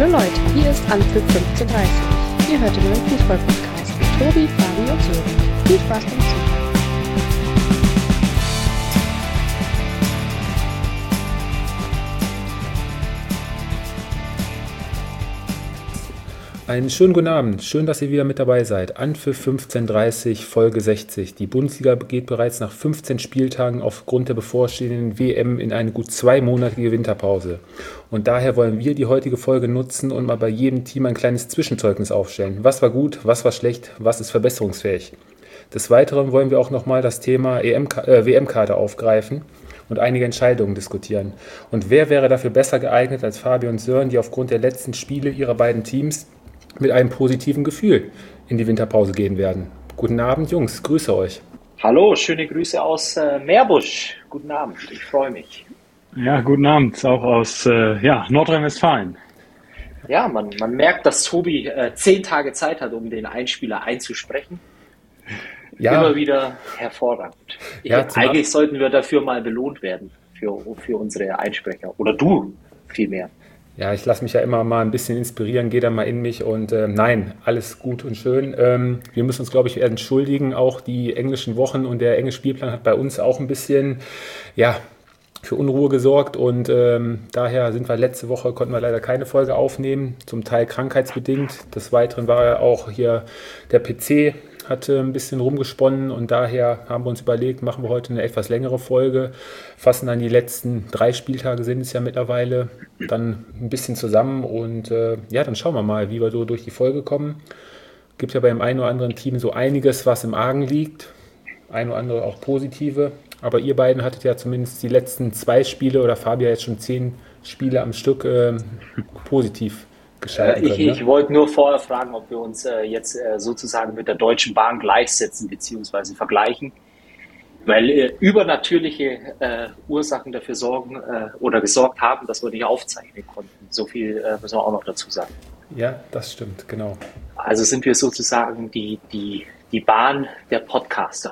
Hallo Leute, hier ist Anpfiff 15:30. Ihr hört den neuen Fußball-Podcast mit Tobi, Fabi und Sören. Viel Spaß beim Zuhören. Einen schönen guten Abend, schön, dass ihr wieder mit dabei seid. Anpfiff 15:30, Folge 60. Die Bundesliga geht bereits nach 15 Spieltagen aufgrund der bevorstehenden WM in eine gut 2-monatige Winterpause. Und daher wollen wir die heutige Folge nutzen und mal bei jedem Team ein kleines Zwischenzeugnis aufstellen. Was war gut, was war schlecht, was ist verbesserungsfähig. Des Weiteren wollen wir auch nochmal das Thema WM-Kader aufgreifen und einige Entscheidungen diskutieren. Und wer wäre dafür besser geeignet als Fabi und Sören, die aufgrund der letzten Spiele ihrer beiden Teams mit einem positiven Gefühl in die Winterpause gehen werden. Guten Abend, Jungs, grüße euch. Hallo, schöne Grüße aus Meerbusch. Guten Abend, ich freue mich. Ja, guten Abend, auch aus Nordrhein-Westfalen. Ja, man merkt, dass Tobi 10 Tage Zeit hat, um den Einspieler einzusprechen. Ja. Immer wieder hervorragend. Eigentlich sollten wir dafür mal belohnt werden, für unsere Einsprecher. Oder du vielmehr. Ja, ich lasse mich ja immer mal ein bisschen inspirieren, gehe da mal in mich und nein, alles gut und schön. Wir müssen uns, glaube ich, entschuldigen, auch die englischen Wochen und der enge Spielplan hat bei uns auch ein bisschen, für Unruhe gesorgt und daher konnten wir leider keine Folge aufnehmen, zum Teil krankheitsbedingt. Des Weiteren war ja auch hier der PC, hatte ein bisschen rumgesponnen und daher haben wir uns überlegt, machen wir heute eine etwas längere Folge, fassen dann die letzten 3 Spieltage, sind es ja mittlerweile, dann ein bisschen zusammen und dann schauen wir mal, wie wir so durch die Folge kommen. Gibt ja beim einen oder anderen Team so einiges, was im Argen liegt, ein oder andere auch positive, aber ihr beiden hattet ja zumindest die letzten 2 Spiele oder Fabi jetzt schon 10 Spiele am Stück positiv gestalten können. Ich wollte nur vorher fragen, ob wir uns jetzt sozusagen mit der Deutschen Bahn gleichsetzen bzw. vergleichen, weil übernatürliche Ursachen dafür gesorgt haben, dass wir nicht aufzeichnen konnten. So viel müssen wir auch noch dazu sagen. Ja, das stimmt, genau. Also sind wir sozusagen die Bahn der Podcaster.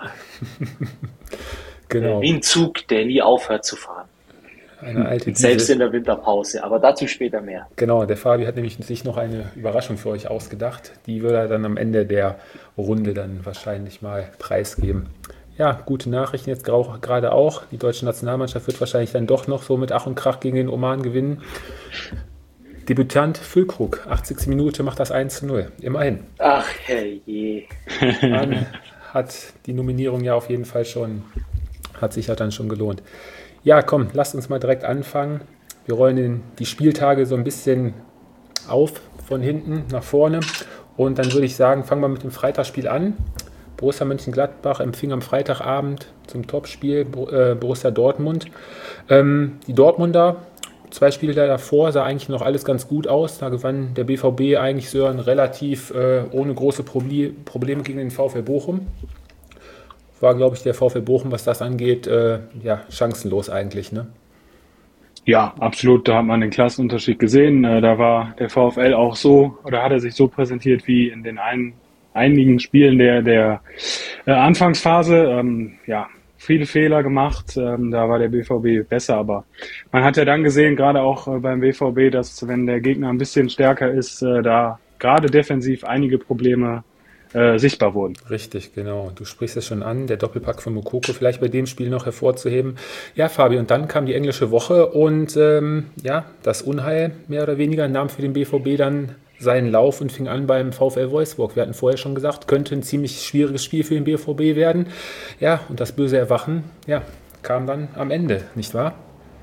Genau. Wie ein Zug, der nie aufhört zu fahren. Eine alte Selbst in der Winterpause, aber dazu später mehr. Genau, der Fabi hat nämlich sich noch eine Überraschung für euch ausgedacht. Die wird er dann am Ende der Runde dann wahrscheinlich mal preisgeben. Ja, gute Nachrichten jetzt gerade auch. Die deutsche Nationalmannschaft wird wahrscheinlich dann doch noch so mit Ach und Krach gegen den Oman gewinnen. Debütant Füllkrug, 80. Minute macht das 1:0. Immerhin. Ach, herrje. Man hat die Nominierung ja auf jeden Fall hat sich ja dann schon gelohnt. Ja, komm, lasst uns mal direkt anfangen. Wir rollen die Spieltage so ein bisschen auf, von hinten nach vorne. Und dann würde ich sagen, fangen wir mit dem Freitagsspiel an. Borussia Mönchengladbach empfing am Freitagabend zum Topspiel Borussia Dortmund. Die Dortmunder, 2 Spiele davor, sah eigentlich noch alles ganz gut aus. Da gewann der BVB eigentlich Sören relativ ohne große Probleme gegen den VfL Bochum. War, glaube ich, der VfL Bochum, was das angeht, chancenlos eigentlich, ne? Ja, absolut, da hat man den Klassenunterschied gesehen. Da war der VfL auch so, oder hat er sich so präsentiert wie in den einigen Spielen der Anfangsphase. Viele Fehler gemacht, da war der BVB besser, aber man hat ja dann gesehen, gerade auch beim BVB, dass wenn der Gegner ein bisschen stärker ist, da gerade defensiv einige Probleme sichtbar wurden. Richtig, genau. Du sprichst es schon an, der Doppelpack von Moukoko vielleicht bei dem Spiel noch hervorzuheben. Ja, Fabi, und dann kam die englische Woche und das Unheil mehr oder weniger nahm für den BVB dann seinen Lauf und fing an beim VfL Wolfsburg. Wir hatten vorher schon gesagt, könnte ein ziemlich schwieriges Spiel für den BVB werden. Ja, und das böse Erwachen, kam dann am Ende, nicht wahr?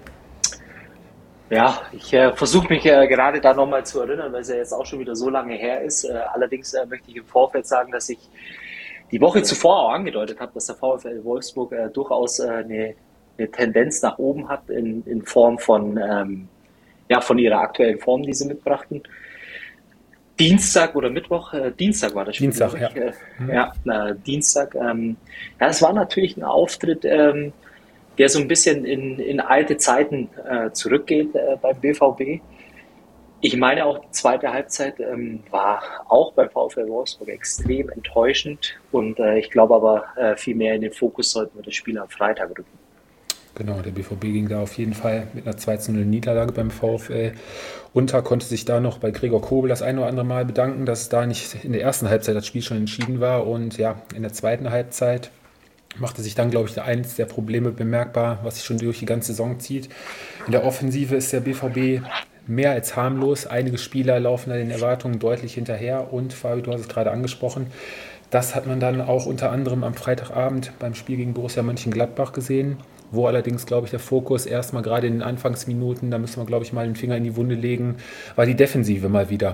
Ja, ich versuche mich gerade da nochmal zu erinnern, weil es ja jetzt auch schon wieder so lange her ist. Allerdings möchte ich im Vorfeld sagen, dass ich die Woche zuvor auch angedeutet habe, dass der VfL Wolfsburg durchaus eine Tendenz nach oben hat in Form von ihrer aktuellen Form, die sie mitbrachten. Dienstag oder Mittwoch, Dienstag war das Spiel. Dienstag, ja. Dienstag. Es war natürlich ein Auftritt, der so ein bisschen in alte Zeiten zurückgeht beim BVB. Ich meine auch, die zweite Halbzeit war auch beim VfL Wolfsburg extrem enttäuschend und ich glaube aber viel mehr in den Fokus sollten wir das Spiel am Freitag rücken. Genau, der BVB ging da auf jeden Fall mit einer 2:0 Niederlage beim VfL unter, konnte sich da noch bei Gregor Kobel das ein oder andere Mal bedanken, dass da nicht in der ersten Halbzeit das Spiel schon entschieden war. Und ja, in der zweiten Halbzeit machte sich dann, glaube ich, eins der Probleme bemerkbar, was sich schon durch die ganze Saison zieht. In der Offensive ist der BVB mehr als harmlos. Einige Spieler laufen da den Erwartungen deutlich hinterher. Und Fabi, du hast es gerade angesprochen, das hat man dann auch unter anderem am Freitagabend beim Spiel gegen Borussia Mönchengladbach gesehen, wo allerdings, glaube ich, der Fokus erstmal gerade in den Anfangsminuten, da müssen wir, glaube ich, mal den Finger in die Wunde legen, war die Defensive mal wieder.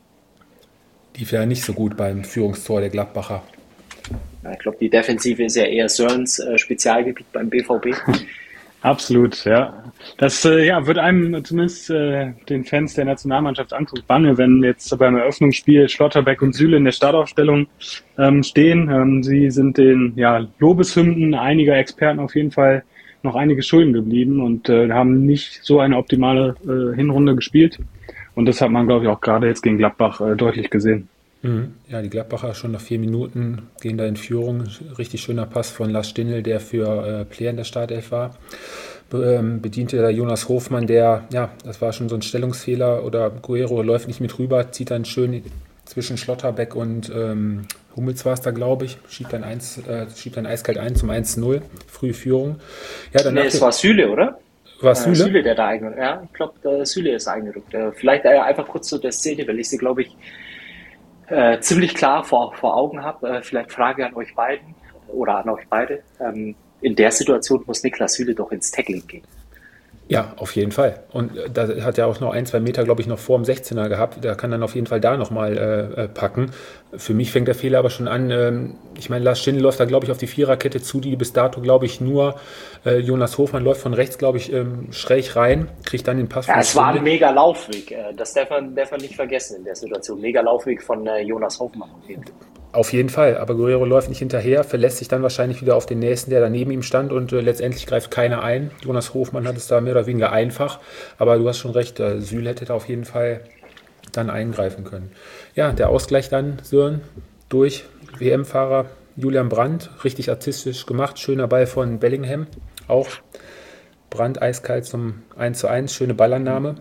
Die war ja nicht so gut beim Führungstor der Gladbacher. Ja, ich glaube, die Defensive ist ja eher Sörens Spezialgebiet beim BVB. Absolut, ja. Das wird einem zumindest den Fans der Nationalmannschaft anguckt, bange, wenn jetzt beim Eröffnungsspiel Schlotterbeck und Süle in der Startaufstellung stehen. Sie sind den Lobeshymnen einiger Experten auf jeden Fall noch einige schulden geblieben und haben nicht so eine optimale Hinrunde gespielt. Und das hat man, glaube ich, auch gerade jetzt gegen Gladbach deutlich gesehen. Ja, die Gladbacher schon nach 4 Minuten gehen da in Führung. Richtig schöner Pass von Lars Stindl, der für Player in der Startelf war. Bediente der Jonas Hofmann, das war schon so ein Stellungsfehler, oder Guerrero läuft nicht mit rüber, zieht dann schön zwischen Schlotterbeck und Hummels war es da, glaube ich, schiebt dann eiskalt ein zum 1:0, frühe Führung. Ja, Es war Süle, oder? War Süle? Süle, der da eingerückt. Ja, ich glaube, Süle ist eingerückt. Vielleicht einfach kurz zu der Szene, weil ich sie, glaube ich, ziemlich klar vor Augen habe. Vielleicht Frage an euch beiden oder an euch beide. In der Situation muss Niklas Süle doch ins Tackling gehen. Ja, auf jeden Fall. Und da hat er auch noch 1-2 Meter, glaube ich, noch vor dem 16er gehabt. Der kann dann auf jeden Fall da nochmal packen. Für mich fängt der Fehler aber schon an. Ich meine, Lars Stindl läuft da, glaube ich, auf die Viererkette zu, die bis dato, glaube ich, nur Jonas Hofmann läuft von rechts, glaube ich, schräg rein, kriegt dann den Pass von Ja, es war ein mega Laufweg. Das darf man nicht vergessen in der Situation. Mega Laufweg von Jonas Hofmann. Auf jeden Fall, aber Guerrero läuft nicht hinterher, verlässt sich dann wahrscheinlich wieder auf den Nächsten, der daneben ihm stand, und letztendlich greift keiner ein. Jonas Hofmann hat es da mehr oder weniger einfach, aber du hast schon recht, Süle hätte da auf jeden Fall dann eingreifen können. Ja, der Ausgleich dann, Sören, durch WM-Fahrer Julian Brandt, richtig artistisch gemacht, schöner Ball von Bellingham, auch Brandt eiskalt zum 1:1, schöne Ballannahme.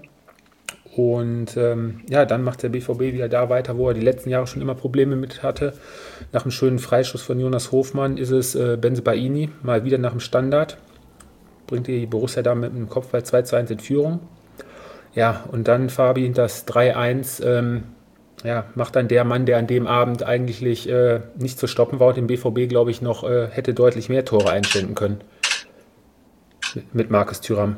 Und dann macht der BVB wieder da weiter, wo er die letzten Jahre schon immer Probleme mit hatte. Nach einem schönen Freischuss von Jonas Hofmann ist es Bensebaini, mal wieder nach dem Standard. Bringt die Borussia da mit dem Kopfball 2:1 in Führung. Ja, und dann Fabi, das 3:1 macht dann der Mann, der an dem Abend eigentlich nicht zu stoppen war und dem BVB, glaube ich, noch hätte deutlich mehr Tore einstellen können. Mit Markus Thuram.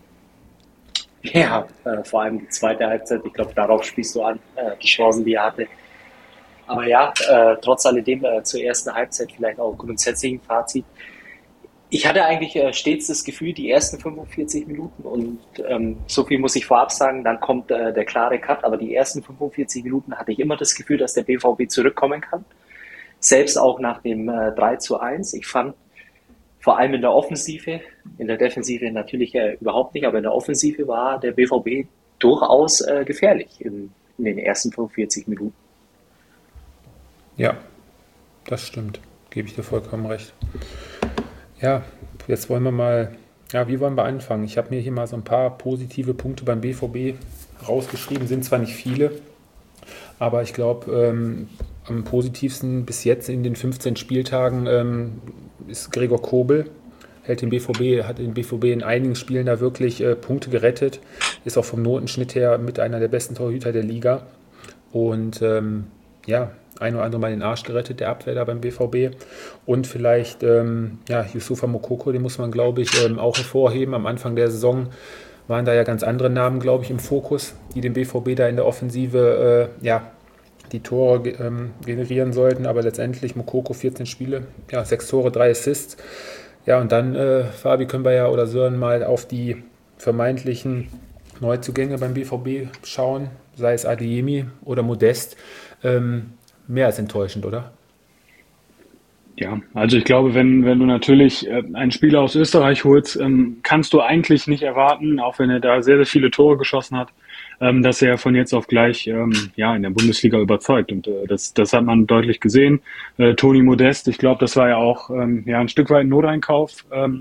Ja, vor allem die zweite Halbzeit, ich glaube, darauf spielst du an, die Chancen, die er hatte. Aber ja, trotz alledem zur ersten Halbzeit vielleicht auch grundsätzlich ein Fazit. Ich hatte eigentlich stets das Gefühl, die ersten 45 Minuten, und so viel muss ich vorab sagen, dann kommt der klare Cut, aber die ersten 45 Minuten hatte ich immer das Gefühl, dass der BVB zurückkommen kann. Selbst auch nach dem 3:1. Ich fand, vor allem in der Offensive, in der Defensive natürlich überhaupt nicht, aber in der Offensive war der BVB durchaus gefährlich in den ersten 45 Minuten. Ja, das stimmt. Gebe ich dir vollkommen recht. Ja, jetzt wollen wir mal, wie wollen wir anfangen? Ich habe mir hier mal so ein paar positive Punkte beim BVB rausgeschrieben, sind zwar nicht viele, aber ich glaube, am positivsten bis jetzt in den 15 Spieltagen ist Gregor Kobel, hat den BVB in einigen Spielen da wirklich Punkte gerettet, ist auch vom Notenschnitt her mit einer der besten Torhüter der Liga und ein oder andere Mal den Arsch gerettet, der Abwehr da beim BVB. Und vielleicht Youssoufa Moukoko, den muss man, glaube ich, auch hervorheben. Am Anfang der Saison waren da ja ganz andere Namen, glaube ich, im Fokus, die dem BVB da in der Offensive die Tore generieren sollten. Aber letztendlich Moukoko 14 Spiele, 6 Tore, 3 Assists. Ja, und dann, Fabi, können wir oder Sören mal auf die vermeintlichen Neuzugänge beim BVB schauen, sei es Adeyemi oder Modest. Mehr als enttäuschend, oder? Ja, also ich glaube, wenn du natürlich einen Spieler aus Österreich holst, kannst du eigentlich nicht erwarten, auch wenn er da sehr, sehr viele Tore geschossen hat, dass er von jetzt auf gleich in der Bundesliga überzeugt. Und das hat man deutlich gesehen. Toni Modest, ich glaube, das war ja auch ein Stück weit ein Noteinkauf.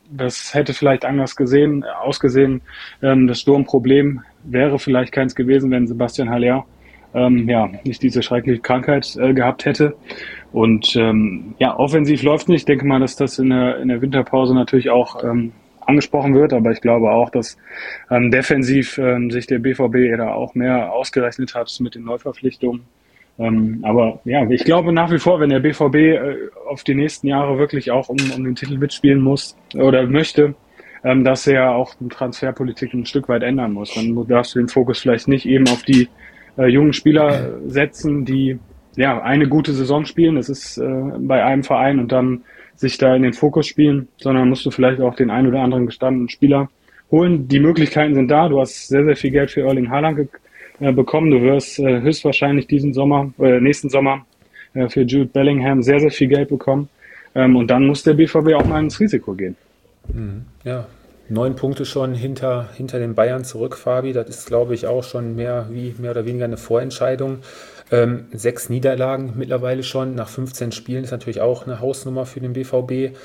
das hätte vielleicht anders ausgesehen. Das Sturmproblem wäre vielleicht keins gewesen, wenn Sebastian Haller nicht diese schreckliche Krankheit gehabt hätte. Und offensiv läuft nicht. Ich denke mal, dass das in der Winterpause natürlich auch angesprochen wird, aber ich glaube auch, dass defensiv sich der BVB da auch mehr ausgerechnet hat mit den Neuverpflichtungen. Aber ja, ich glaube nach wie vor, wenn der BVB auf die nächsten Jahre wirklich auch um den Titel mitspielen muss oder möchte, dass er auch die Transferpolitik ein Stück weit ändern muss. Dann darfst du den Fokus vielleicht nicht eben auf die jungen Spieler setzen, die eine gute Saison spielen. Das ist bei einem Verein und dann sich da in den Fokus spielen, sondern musst du vielleicht auch den einen oder anderen gestandenen Spieler holen. Die Möglichkeiten sind da. Du hast sehr, sehr viel Geld für Erling Haaland bekommen. Du wirst höchstwahrscheinlich nächsten Sommer für Jude Bellingham sehr, sehr viel Geld bekommen. Und dann muss der BVB auch mal ins Risiko gehen. Ja, 9 Punkte schon hinter den Bayern zurück, Fabi. Das ist, glaube ich, auch schon mehr oder weniger eine Vorentscheidung. 6 Niederlagen mittlerweile schon nach 15 Spielen ist natürlich auch eine Hausnummer für den BVB.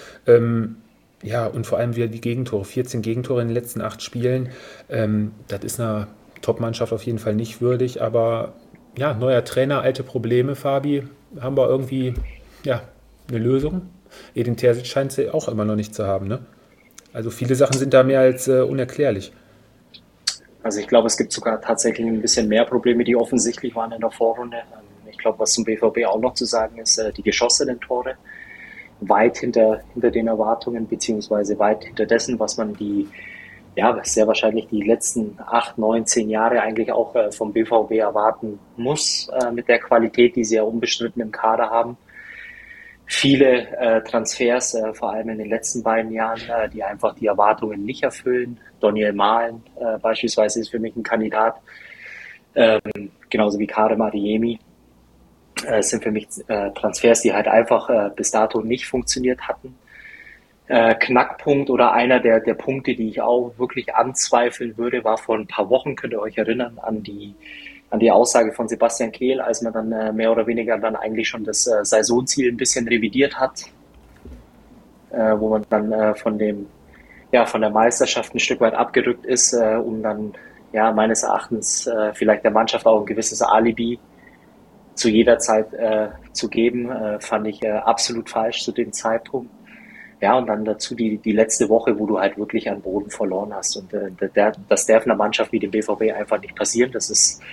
Und vor allem wieder die Gegentore. 14 Gegentore in den letzten 8 Spielen. Das ist einer Top-Mannschaft auf jeden Fall nicht würdig. Aber ja, neuer Trainer, alte Probleme, Fabi. Haben wir irgendwie eine Lösung? Edin Terzic scheint sie auch immer noch nicht zu haben, ne? Also viele Sachen sind da mehr als unerklärlich. Also ich glaube, es gibt sogar tatsächlich ein bisschen mehr Probleme, die offensichtlich waren in der Vorrunde. Ich glaube, was zum BVB auch noch zu sagen ist, die geschossenen Tore weit hinter den Erwartungen, beziehungsweise weit hinter dessen, was man sehr wahrscheinlich die letzten 8, 9, 10 Jahre eigentlich auch vom BVB erwarten muss, mit der Qualität, die sie ja unbestritten im Kader haben. Viele Transfers, vor allem in den letzten beiden Jahren, die einfach die Erwartungen nicht erfüllen. Daniel Mahlen beispielsweise ist für mich ein Kandidat, genauso wie Karim Adeyemi. Sind für mich Transfers, die halt einfach bis dato nicht funktioniert hatten. Knackpunkt oder einer der Punkte, die ich auch wirklich anzweifeln würde, war vor ein paar Wochen, könnt ihr euch erinnern, an die Aussage von Sebastian Kehl, als man dann mehr oder weniger dann eigentlich schon das Saisonziel ein bisschen revidiert hat, wo man dann von der Meisterschaft ein Stück weit abgerückt ist, um dann meines Erachtens vielleicht der Mannschaft auch ein gewisses Alibi zu jeder Zeit zu geben, fand ich absolut falsch zu dem Zeitpunkt. Ja, und dann dazu die letzte Woche, wo du halt wirklich an Boden verloren hast. Und das darf einer Mannschaft wie dem BVB einfach nicht passieren. Das ist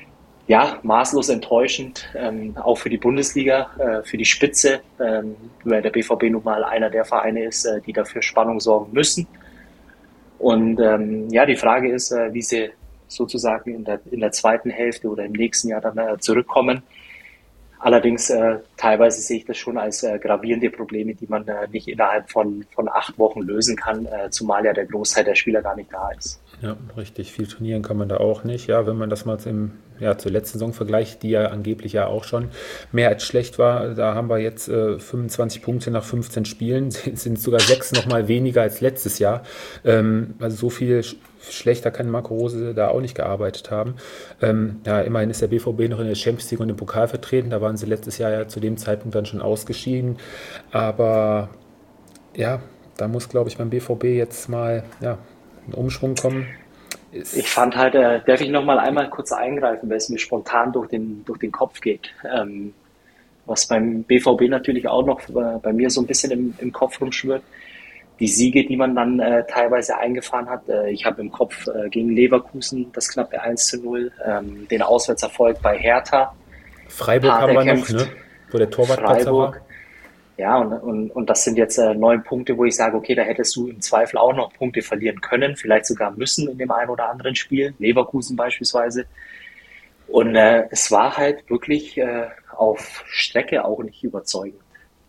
maßlos enttäuschend, auch für die Bundesliga, für die Spitze, weil der BVB nun mal einer der Vereine ist, die dafür Spannung sorgen müssen. Und die Frage ist, wie sie sozusagen in der zweiten Hälfte oder im nächsten Jahr dann zurückkommen. Allerdings teilweise sehe ich das schon als gravierende Probleme, die man nicht innerhalb von 8 Wochen lösen kann, zumal ja der Großteil der Spieler gar nicht da ist. Ja, richtig. Viel trainieren kann man da auch nicht. Ja, wenn man das mal zur letzten Saison vergleicht, die ja angeblich ja auch schon mehr als schlecht war, da haben wir jetzt 25 Punkte nach 15 Spielen, sind sogar 6 nochmal weniger als letztes Jahr. Also so viel schlechter kann Marco Rose da auch nicht gearbeitet haben. Immerhin ist der BVB noch in der Champions League und im Pokal vertreten. Da waren sie letztes Jahr ja zu dem Zeitpunkt dann schon ausgeschieden. Aber ja, da muss, glaube ich, beim BVB jetzt mal ein Umschwung kommen. Ich fand halt, darf ich noch mal einmal kurz eingreifen, weil es mir spontan durch den Kopf geht. Was beim BVB natürlich auch noch bei mir so ein bisschen im Kopf rumschwirrt. Die Siege, die man dann teilweise eingefahren hat. Ich habe im Kopf gegen Leverkusen das knappe 1:0, den Auswärtserfolg bei Hertha. Freiburg haben wir noch, ne? Wo der Torwart Freiburg war. Ja, und das sind jetzt 9 Punkte, wo ich sage, okay, da hättest du im Zweifel auch noch Punkte verlieren können, vielleicht sogar müssen in dem einen oder anderen Spiel, Leverkusen beispielsweise. Und es war halt wirklich auf Strecke auch nicht überzeugend.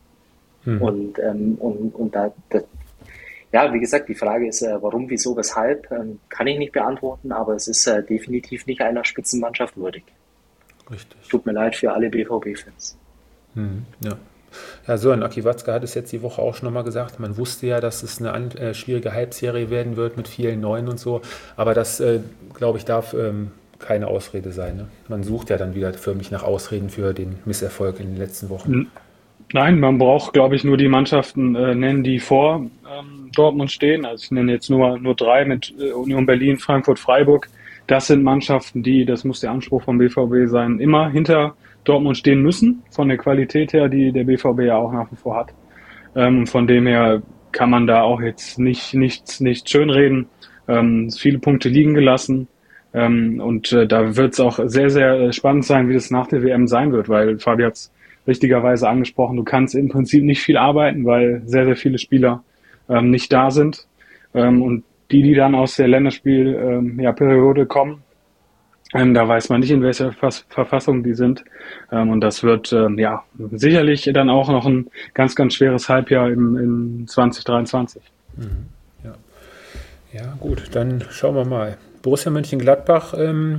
Und wie gesagt, die Frage ist, warum, wieso, weshalb, kann ich nicht beantworten, aber es ist definitiv nicht einer Spitzenmannschaft würdig. Richtig. Tut mir leid für alle BVB-Fans. Ja, Sören, Aki Watzke hat es jetzt die Woche auch schon nochmal gesagt. Man wusste ja, dass es eine schwierige Halbserie werden wird mit vielen Neuen und so. Aber das, glaube ich, darf keine Ausrede sein. Ne? Man sucht ja dann wieder förmlich nach Ausreden für den Misserfolg in den letzten Wochen. Nein, man braucht, glaube ich, nur die Mannschaften nennen, die vor Dortmund stehen. Also ich nenne jetzt nur drei mit Union Berlin, Frankfurt, Freiburg. Das sind Mannschaften, die, das muss der Anspruch vom BVB sein, immer hinter Dortmund stehen müssen, von der Qualität her, die der BVB ja auch nach wie vor hat. Von dem her kann man da auch jetzt nicht schönreden. Viele Punkte liegen gelassen. Da wird es auch sehr, sehr spannend sein, wie das nach der WM sein wird, weil Fabi hat es richtigerweise angesprochen, du kannst im Prinzip nicht viel arbeiten, weil sehr, sehr viele Spieler nicht da sind. Und die dann aus der Länderspielperiode kommen, da weiß man nicht, in welcher Verfassung die sind. Und das wird sicherlich dann auch noch ein ganz, ganz schweres Halbjahr in 2023. Ja. Ja, gut, dann schauen wir mal. Borussia Mönchengladbach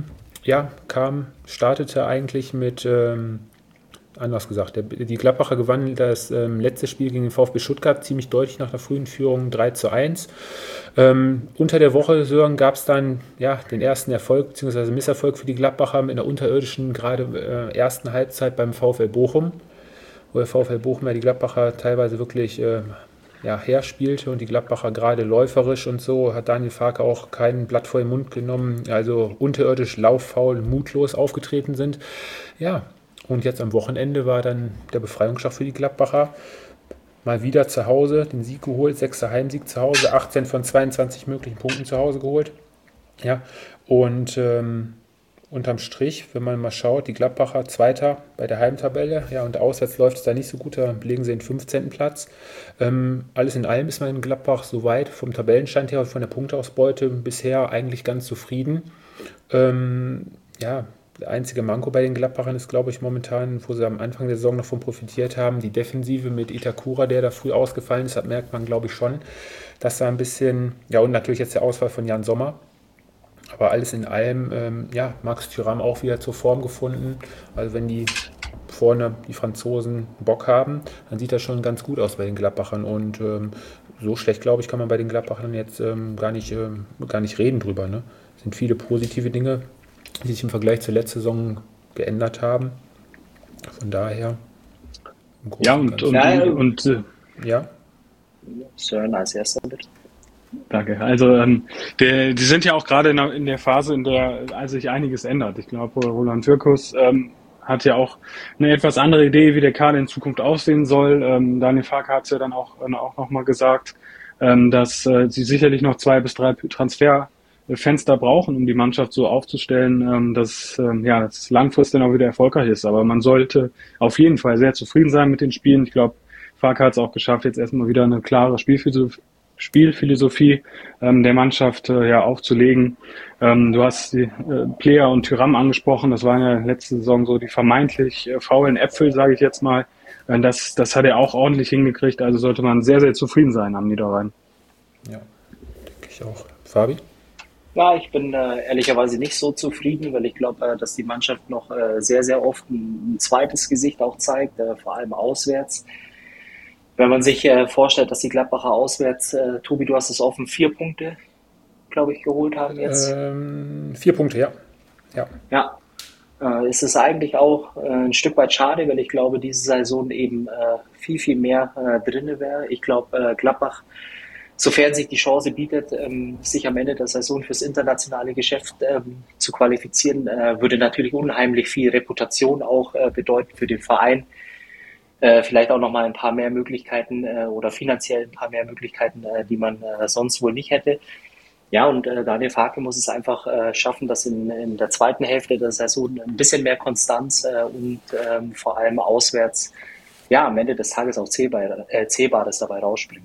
startete eigentlich mit, anders gesagt, die Gladbacher gewannen das letzte Spiel gegen den VfB Stuttgart ziemlich deutlich nach der frühen Führung 3:1. Unter der Woche, Sören, gab es dann den ersten Erfolg bzw. Misserfolg für die Gladbacher in der unterirdischen, gerade ersten Halbzeit beim VfL Bochum, wo der VfL Bochum die Gladbacher teilweise wirklich herspielte und die Gladbacher gerade läuferisch und so, hat Daniel Farke auch kein Blatt vor den Mund genommen, also unterirdisch, lauffaul, mutlos aufgetreten sind. Ja, und jetzt am Wochenende war dann der Befreiungsschlag für die Gladbacher. Mal wieder zu Hause den Sieg geholt, 6. Heimsieg zu Hause, 18 von 22 möglichen Punkten zu Hause geholt. Ja, und unterm Strich, wenn man mal schaut, die Gladbacher Zweiter bei der Heimtabelle, und auswärts läuft es da nicht so gut, da belegen sie den 15. Platz. Alles in allem ist man in Gladbach soweit vom Tabellenstand her und von der Punkteausbeute bisher eigentlich ganz zufrieden. Der einzige Manko bei den Gladbachern ist, glaube ich, momentan, wo sie am Anfang der Saison davon profitiert haben, die Defensive mit Itakura, der da früh ausgefallen ist, das merkt man, glaube ich, schon, dass da ein bisschen, und natürlich jetzt der Ausfall von Jan Sommer. Aber alles in allem, Max Thuram auch wieder zur Form gefunden. Also wenn die vorne, die Franzosen, Bock haben, dann sieht das schon ganz gut aus bei den Gladbachern. Und so schlecht, glaube ich, kann man bei den Gladbachern jetzt gar nicht reden drüber. Ne? Es sind viele positive Dinge, die sich im Vergleich zur letzten Saison geändert haben. Von daher. Sören als erster bitte. Danke. Also die sind ja auch gerade in der Phase, in der sich einiges ändert. Ich glaube, Roland Wirkus hat ja auch eine etwas andere Idee, wie der Kader in Zukunft aussehen soll. Daniel Farke hat es ja dann auch noch mal gesagt, dass sie sicherlich noch 2 bis 3 Transferfenster brauchen, um die Mannschaft so aufzustellen, dass es langfristig dann auch wieder erfolgreich ist. Aber man sollte auf jeden Fall sehr zufrieden sein mit den Spielen. Ich glaube, Farke hat es auch geschafft, jetzt erstmal wieder eine klare Spielphilosophie der Mannschaft aufzulegen. Du hast die Player und Thuram angesprochen. Das waren ja letzte Saison so die vermeintlich faulen Äpfel, sage ich jetzt mal. Das hat er auch ordentlich hingekriegt. Also sollte man sehr, sehr zufrieden sein am Niederrhein. Ja, denke ich auch. Fabi? Ja, ich bin ehrlicherweise nicht so zufrieden, weil ich glaube, dass die Mannschaft noch sehr, sehr oft ein zweites Gesicht auch zeigt, vor allem auswärts. Wenn man sich vorstellt, dass die Gladbacher auswärts, Tobi, du hast es offen, 4 Punkte, glaube ich, geholt haben jetzt. 4 Punkte, ja. Ja, ist es eigentlich auch ein Stück weit schade, weil ich glaube, diese Saison eben viel, viel mehr drin wäre. Ich glaube, Gladbach, sofern sich die Chance bietet, sich am Ende der Saison fürs internationale Geschäft zu qualifizieren, würde natürlich unheimlich viel Reputation auch bedeuten für den Verein. Vielleicht auch nochmal ein paar mehr Möglichkeiten oder finanziell ein paar mehr Möglichkeiten, die man sonst wohl nicht hätte. Ja, und Daniel Farke muss es einfach schaffen, dass in der zweiten Hälfte der Saison ein bisschen mehr Konstanz und vor allem auswärts am Ende des Tages auch Zählbares dabei rausspringt.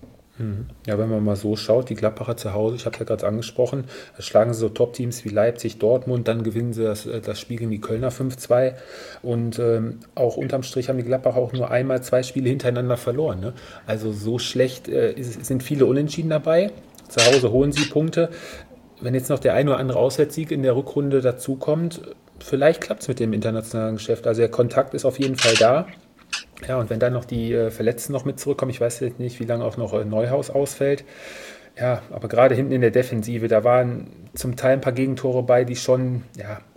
Ja, wenn man mal so schaut, die Gladbacher zu Hause, ich habe es ja gerade angesprochen, da schlagen sie so Top-Teams wie Leipzig, Dortmund, dann gewinnen sie das Spiel gegen die Kölner 5:2 und auch unterm Strich haben die Gladbacher auch nur einmal 2 Spiele hintereinander verloren. Ne? Also so schlecht sind viele Unentschieden dabei, zu Hause holen sie Punkte. Wenn jetzt noch der ein oder andere Auswärtssieg in der Rückrunde dazukommt, vielleicht klappt es mit dem internationalen Geschäft, also der Kontakt ist auf jeden Fall da. Ja, und wenn dann noch die Verletzten noch mit zurückkommen, ich weiß jetzt nicht, wie lange auch noch Neuhaus ausfällt. Ja, aber gerade hinten in der Defensive, da waren zum Teil ein paar Gegentore bei, die schon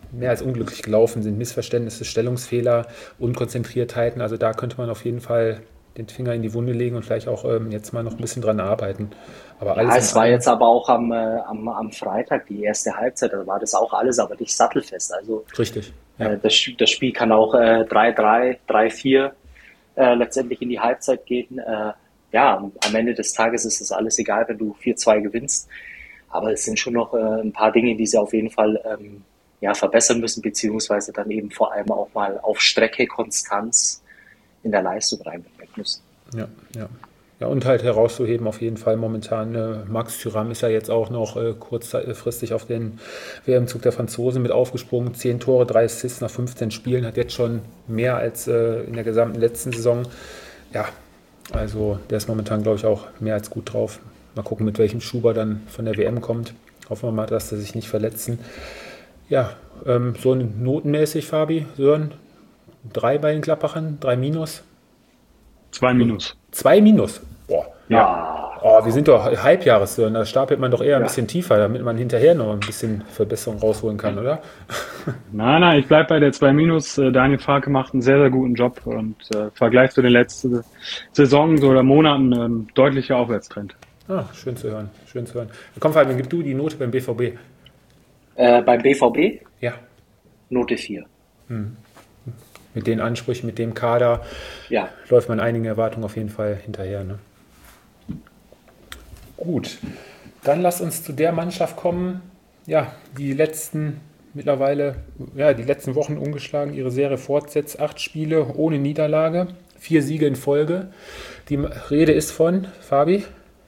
mehr als unglücklich gelaufen sind. Missverständnisse, Stellungsfehler, Unkonzentriertheiten. Also da könnte man auf jeden Fall den Finger in die Wunde legen und vielleicht auch jetzt mal noch ein bisschen dran arbeiten. Aber alles Es war jetzt aber auch am Freitag die erste Halbzeit, da war das auch alles aber nicht sattelfest. Also richtig. Ja. das Spiel kann auch 3-3, 3-4 letztendlich in die Halbzeit gehen. Am Ende des Tages ist das alles egal, wenn du 4-2 gewinnst. Aber es sind schon noch ein paar Dinge, die sie auf jeden Fall verbessern müssen, beziehungsweise dann eben vor allem auch mal auf Strecke Konstanz in der Leistung reinbringen müssen. Ja, und halt herauszuheben auf jeden Fall momentan, Max Thuram ist ja jetzt auch noch kurzfristig auf den WM-Zug der Franzosen mit aufgesprungen. 10 Tore, 3 Assists nach 15 Spielen, hat jetzt schon mehr als in der gesamten letzten Saison. Ja, also der ist momentan, glaube ich, auch mehr als gut drauf. Mal gucken, mit welchem Schuber dann von der WM kommt. Hoffen wir mal, dass sie sich nicht verletzen. Ja, so notenmäßig, Fabi, Sören, 3 bei den Klappachern, 3 minus? 2 minus. 2 minus? Boah. Ja. Oh, wir sind doch Halbjahres, Sören, da stapelt man doch eher ein bisschen tiefer, damit man hinterher noch ein bisschen Verbesserung rausholen kann, oder? Nein, ich bleibe bei der 2 minus. Daniel Farke macht einen sehr, sehr guten Job und im Vergleich zu den letzten Saisonen oder Monaten deutlicher Aufwärtstrend. Schön zu hören. Komm, Fabian, gib du die Note beim BVB. Beim BVB? Ja. Note 4. Mit den Ansprüchen, mit dem Kader läuft man einigen Erwartungen auf jeden Fall hinterher. Ne? Gut, dann lass uns zu der Mannschaft kommen, die letzten Wochen ungeschlagen ihre Serie fortsetzt. 8 Spiele ohne Niederlage, 4 Siege in Folge. Die Rede ist von, Fabi?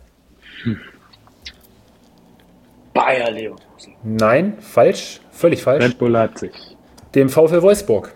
Bayer Leverkusen. Nein, falsch, völlig falsch. Red Bull Leipzig. Dem VfL Wolfsburg.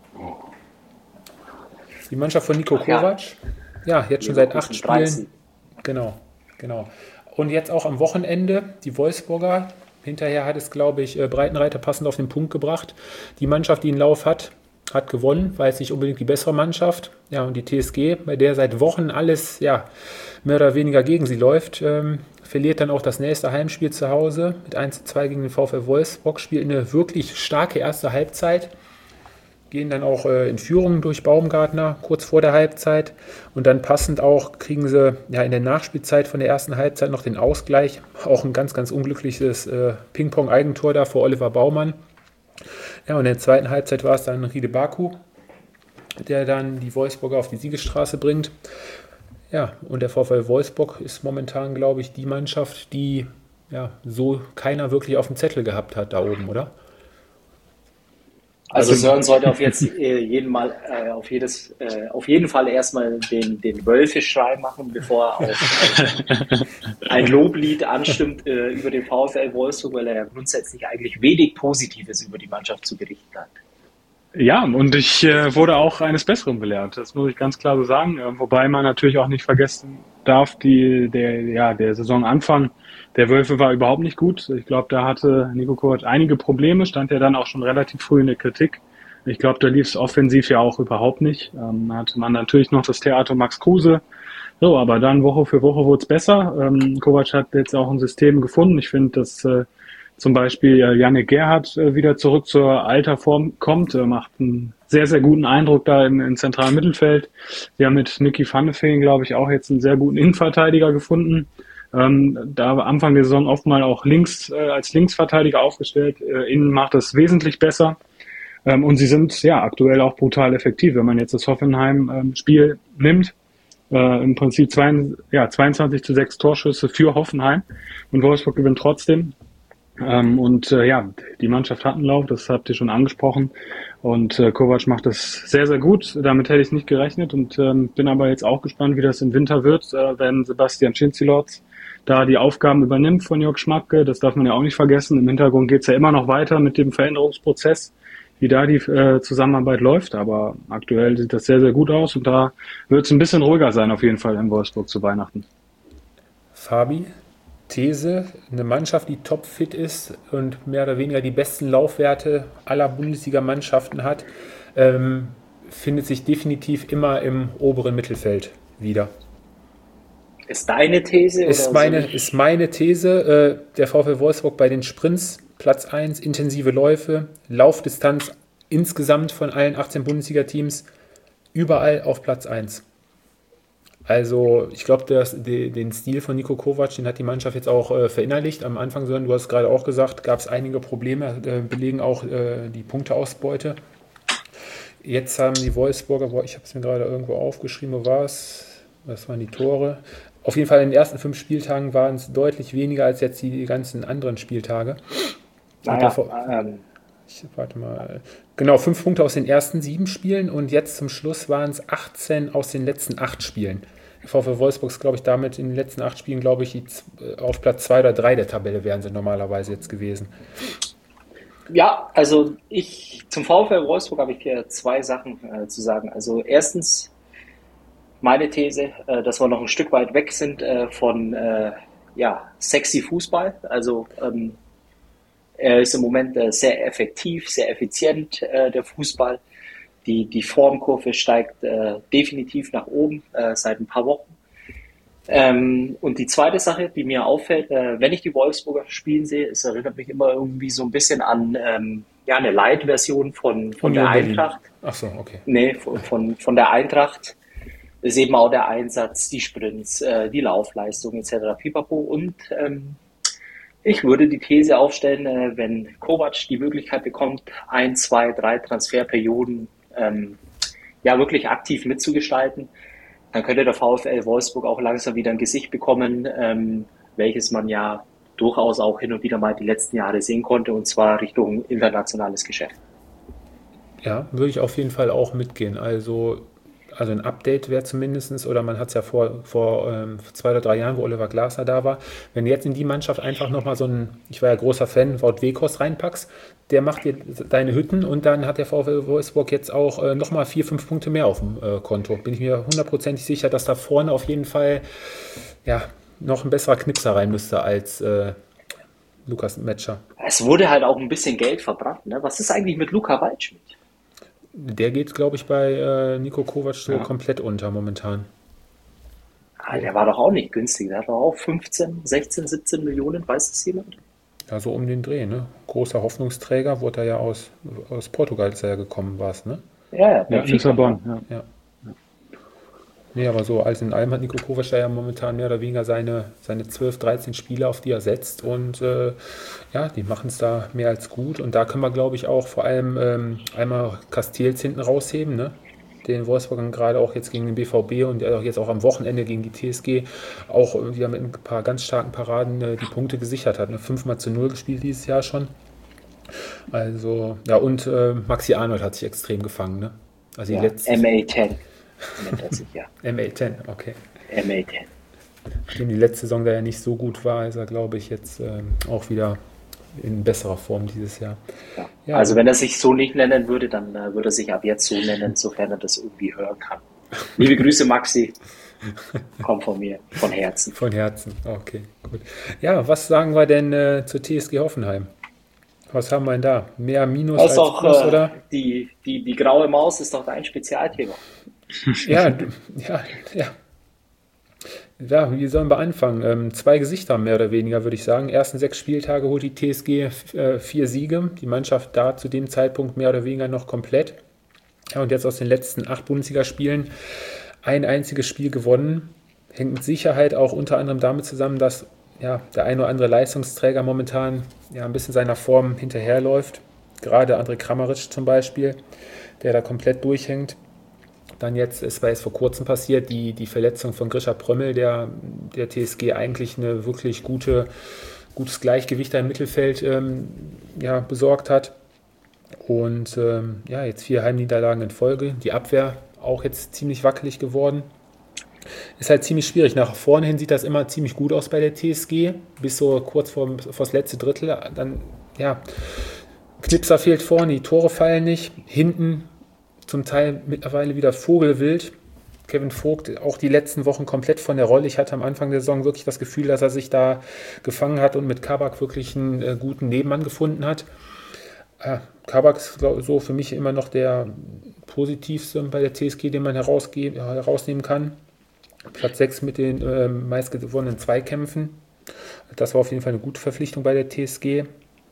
Die Mannschaft von Niko Kovac. Ja, jetzt schon seit 8 Spielen. 13. Genau. Und jetzt auch am Wochenende die Wolfsburger. Hinterher hat es, glaube ich, Breitenreiter passend auf den Punkt gebracht. Die Mannschaft, die einen Lauf hat gewonnen, war jetzt nicht unbedingt die bessere Mannschaft. Ja, und die TSG, bei der seit Wochen alles mehr oder weniger gegen sie läuft, verliert dann auch das nächste Heimspiel zu Hause mit 1:2 gegen den VfL Wolfsburg, spielt eine wirklich starke erste Halbzeit, gehen dann auch in Führung durch Baumgartner kurz vor der Halbzeit und dann passend auch kriegen sie in der Nachspielzeit von der ersten Halbzeit noch den Ausgleich, auch ein ganz, ganz unglückliches Ping-Pong-Eigentor da vor Oliver Baumann. Ja, und in der zweiten Halbzeit war es dann Ride Baku, der dann die Wolfsburger auf die Siegesstraße bringt. Ja, und der VfL Wolfsburg ist momentan, glaube ich, die Mannschaft, die so keiner wirklich auf dem Zettel gehabt hat da oben, oder? Also Sören sollte auf jeden Fall erstmal den Wölfe-Schrei machen, er auch ein Loblied anstimmt über den VfL Wolfsburg, weil er ja grundsätzlich eigentlich wenig Positives über die Mannschaft zu berichten hat. Ja, und ich wurde auch eines Besseren belehrt, das muss ich ganz klar so sagen, wobei man natürlich auch nicht vergessen darf, der Saisonanfang der Wölfe war überhaupt nicht gut. Ich glaube, da hatte Niko Kovac einige Probleme, stand ja dann auch schon relativ früh in der Kritik. Ich glaube, da lief es offensiv ja auch überhaupt nicht. Da hatte man natürlich noch das Theater Max Kruse. So, aber dann Woche für Woche wurde es besser. Kovac hat jetzt auch ein System gefunden. Ich finde, dass zum Beispiel Yannick Gerhardt wieder zurück zur alter Form kommt, macht einen sehr, sehr guten Eindruck da im zentralen Mittelfeld. Wir haben mit Nicky van de Veen, glaube ich, auch jetzt einen sehr guten Innenverteidiger gefunden. Da war Anfang der Saison oft mal auch als Linksverteidiger aufgestellt. Innen macht das wesentlich besser. Und sie sind aktuell auch brutal effektiv. Wenn man jetzt das Hoffenheim-Spiel nimmt, im Prinzip 22:6 Torschüsse für Hoffenheim und Wolfsburg gewinnt trotzdem. Die Mannschaft hat einen Lauf, das habt ihr schon angesprochen. Und Kovac macht das sehr, sehr gut. Damit hätte ich nicht gerechnet und bin aber jetzt auch gespannt, wie das im Winter wird, wenn Sebastian Schinzilotz da die Aufgaben übernimmt von Jörg Schmatke. Das darf man ja auch nicht vergessen. Im Hintergrund geht es ja immer noch weiter mit dem Veränderungsprozess, wie da die Zusammenarbeit läuft. Aber aktuell sieht das sehr, sehr gut aus und da wird es ein bisschen ruhiger sein auf jeden Fall in Wolfsburg zu Weihnachten. Fabi, These, eine Mannschaft, die topfit ist und mehr oder weniger die besten Laufwerte aller Bundesliga-Mannschaften hat, findet sich definitiv immer im oberen Mittelfeld wieder. Ist deine These? Ist meine These. Der VfL Wolfsburg bei den Sprints Platz 1, intensive Läufe, Laufdistanz insgesamt von allen 18 Bundesliga-Teams überall auf Platz 1. Also ich glaube, den Stil von Niko Kovac, den hat die Mannschaft jetzt auch verinnerlicht. Am Anfang, Sören, du hast gerade auch gesagt, gab es einige Probleme, belegen auch die Punkteausbeute. Jetzt haben die Wolfsburger, ich habe es mir gerade irgendwo aufgeschrieben, wo war es? Was waren die Tore? Auf jeden Fall in den ersten 5 Spieltagen waren es deutlich weniger als jetzt die ganzen anderen Spieltage. Warte mal. Genau, 5 Punkte aus den ersten 7 Spielen und jetzt zum Schluss waren es 18 aus den letzten 8 Spielen. Der VfL Wolfsburg ist, glaube ich, damit in den letzten 8 Spielen, glaube ich, auf Platz 2 oder 3 der Tabelle wären sie normalerweise jetzt gewesen. Ja, also zum VfL Wolfsburg habe ich hier 2 Sachen zu sagen. Also erstens meine These, dass wir noch ein Stück weit weg sind von sexy Fußball. Also er ist im Moment sehr effektiv, sehr effizient, der Fußball. Die Formkurve steigt definitiv nach oben seit ein paar Wochen. Und die zweite Sache, die mir auffällt, wenn ich die Wolfsburger spielen sehe, es erinnert mich immer irgendwie so ein bisschen an eine Light-Version von der Eintracht. Ach so, okay. Nee, von der Eintracht ist eben auch der Einsatz, die Sprints, die Laufleistung etc. Pipapo. Und ich würde die These aufstellen, wenn Kovac die Möglichkeit bekommt, 1, 2, 3 Transferperioden wirklich aktiv mitzugestalten, dann könnte der VfL Wolfsburg auch langsam wieder ein Gesicht bekommen, welches man ja durchaus auch hin und wieder mal die letzten Jahre sehen konnte, und zwar Richtung internationales Geschäft. Ja, würde ich auf jeden Fall auch mitgehen. Also ein Update wäre zumindest, oder man hat es ja vor 2 oder 3 Jahren, wo Oliver Glasner da war, wenn du jetzt in die Mannschaft einfach nochmal ich war ja großer Fan, Wout Weghorst reinpackst, der macht dir deine Hütten und dann hat der VfL Wolfsburg jetzt auch nochmal 4, 5 Punkte mehr auf dem Konto. Bin ich mir 100% sicher, dass da vorne auf jeden Fall noch ein besserer Knipser rein müsste als Lukas Metscher. Es wurde halt auch ein bisschen Geld verbrannt. Ne? Was ist eigentlich mit Luca Waldschmidt? Der geht, glaube ich, bei Niko Kovac komplett unter momentan. Der war doch auch nicht günstig. Der hat doch auch 15, 16, 17 Millionen. Weiß das jemand? Ja, so um den Dreh, ne? Großer Hoffnungsträger, wurde er ja aus Portugal gekommen, war es, ne? Ja, Lissabon. Ja. Nee, aber so alles in allem hat Niko Kovac ja momentan mehr oder weniger seine 12, 13 Spiele, auf die er setzt, und die machen es da mehr als gut, und da können wir, glaube ich, auch vor allem einmal Castells hinten rausheben, ne? Den Wolfsburgern gerade auch jetzt gegen den BVB und jetzt auch am Wochenende gegen die TSG auch wieder mit ein paar ganz starken Paraden die Punkte gesichert hat. 5-0 gespielt dieses Jahr schon. Also, ja, und Maxi Arnold hat sich extrem gefangen, ne? Also die letzte MA10 nennt er sich, ja. MA10, okay. MA10. Nachdem die letzte Saison da ja nicht so gut war, ist er, glaube ich, jetzt auch wieder in besserer Form dieses Jahr. Ja, also wenn er sich so nicht nennen würde, dann würde er sich ab jetzt so nennen, sofern er das irgendwie hören kann. Liebe Grüße, Maxi. Komm von mir, von Herzen. Von Herzen, okay, gut. Ja, was sagen wir denn zur TSG Hoffenheim? Was haben wir denn da? Mehr Minus als Plus, oder? Die graue Maus ist doch dein Spezialthema. Ja. Ja, wie sollen wir anfangen? 2 Gesichter mehr oder weniger, würde ich sagen. Ersten 6 Spieltage holt die TSG 4 Siege. Die Mannschaft da zu dem Zeitpunkt mehr oder weniger noch komplett. Ja, und jetzt aus den letzten 8 Bundesligaspielen ein einziges Spiel gewonnen. Hängt mit Sicherheit auch unter anderem damit zusammen, dass der ein oder andere Leistungsträger momentan ein bisschen seiner Form hinterherläuft. Gerade André Kramaric zum Beispiel, der da komplett durchhängt. Dann es war jetzt vor kurzem passiert, die Verletzung von Grisha Prömmel, der TSG eigentlich eine wirklich gutes Gleichgewicht im Mittelfeld besorgt hat. Und jetzt 4 Heimniederlagen in Folge. Die Abwehr auch jetzt ziemlich wackelig geworden. Ist halt ziemlich schwierig. Nach vorne hin sieht das immer ziemlich gut aus bei der TSG, bis so kurz vor das letzte Drittel. Dann, Knipser fehlt vorne, die Tore fallen nicht. Hinten zum Teil mittlerweile wieder vogelwild. Kevin Vogt auch die letzten Wochen komplett von der Rolle. Ich hatte am Anfang der Saison wirklich das Gefühl, dass er sich da gefangen hat und mit Kabak wirklich einen guten Nebenmann gefunden hat. Kabak ist so für mich immer noch der positivste bei der TSG, den man herausnehmen kann. Platz 6 mit den meistgewonnenen Zweikämpfen. Das war auf jeden Fall eine gute Verpflichtung bei der TSG.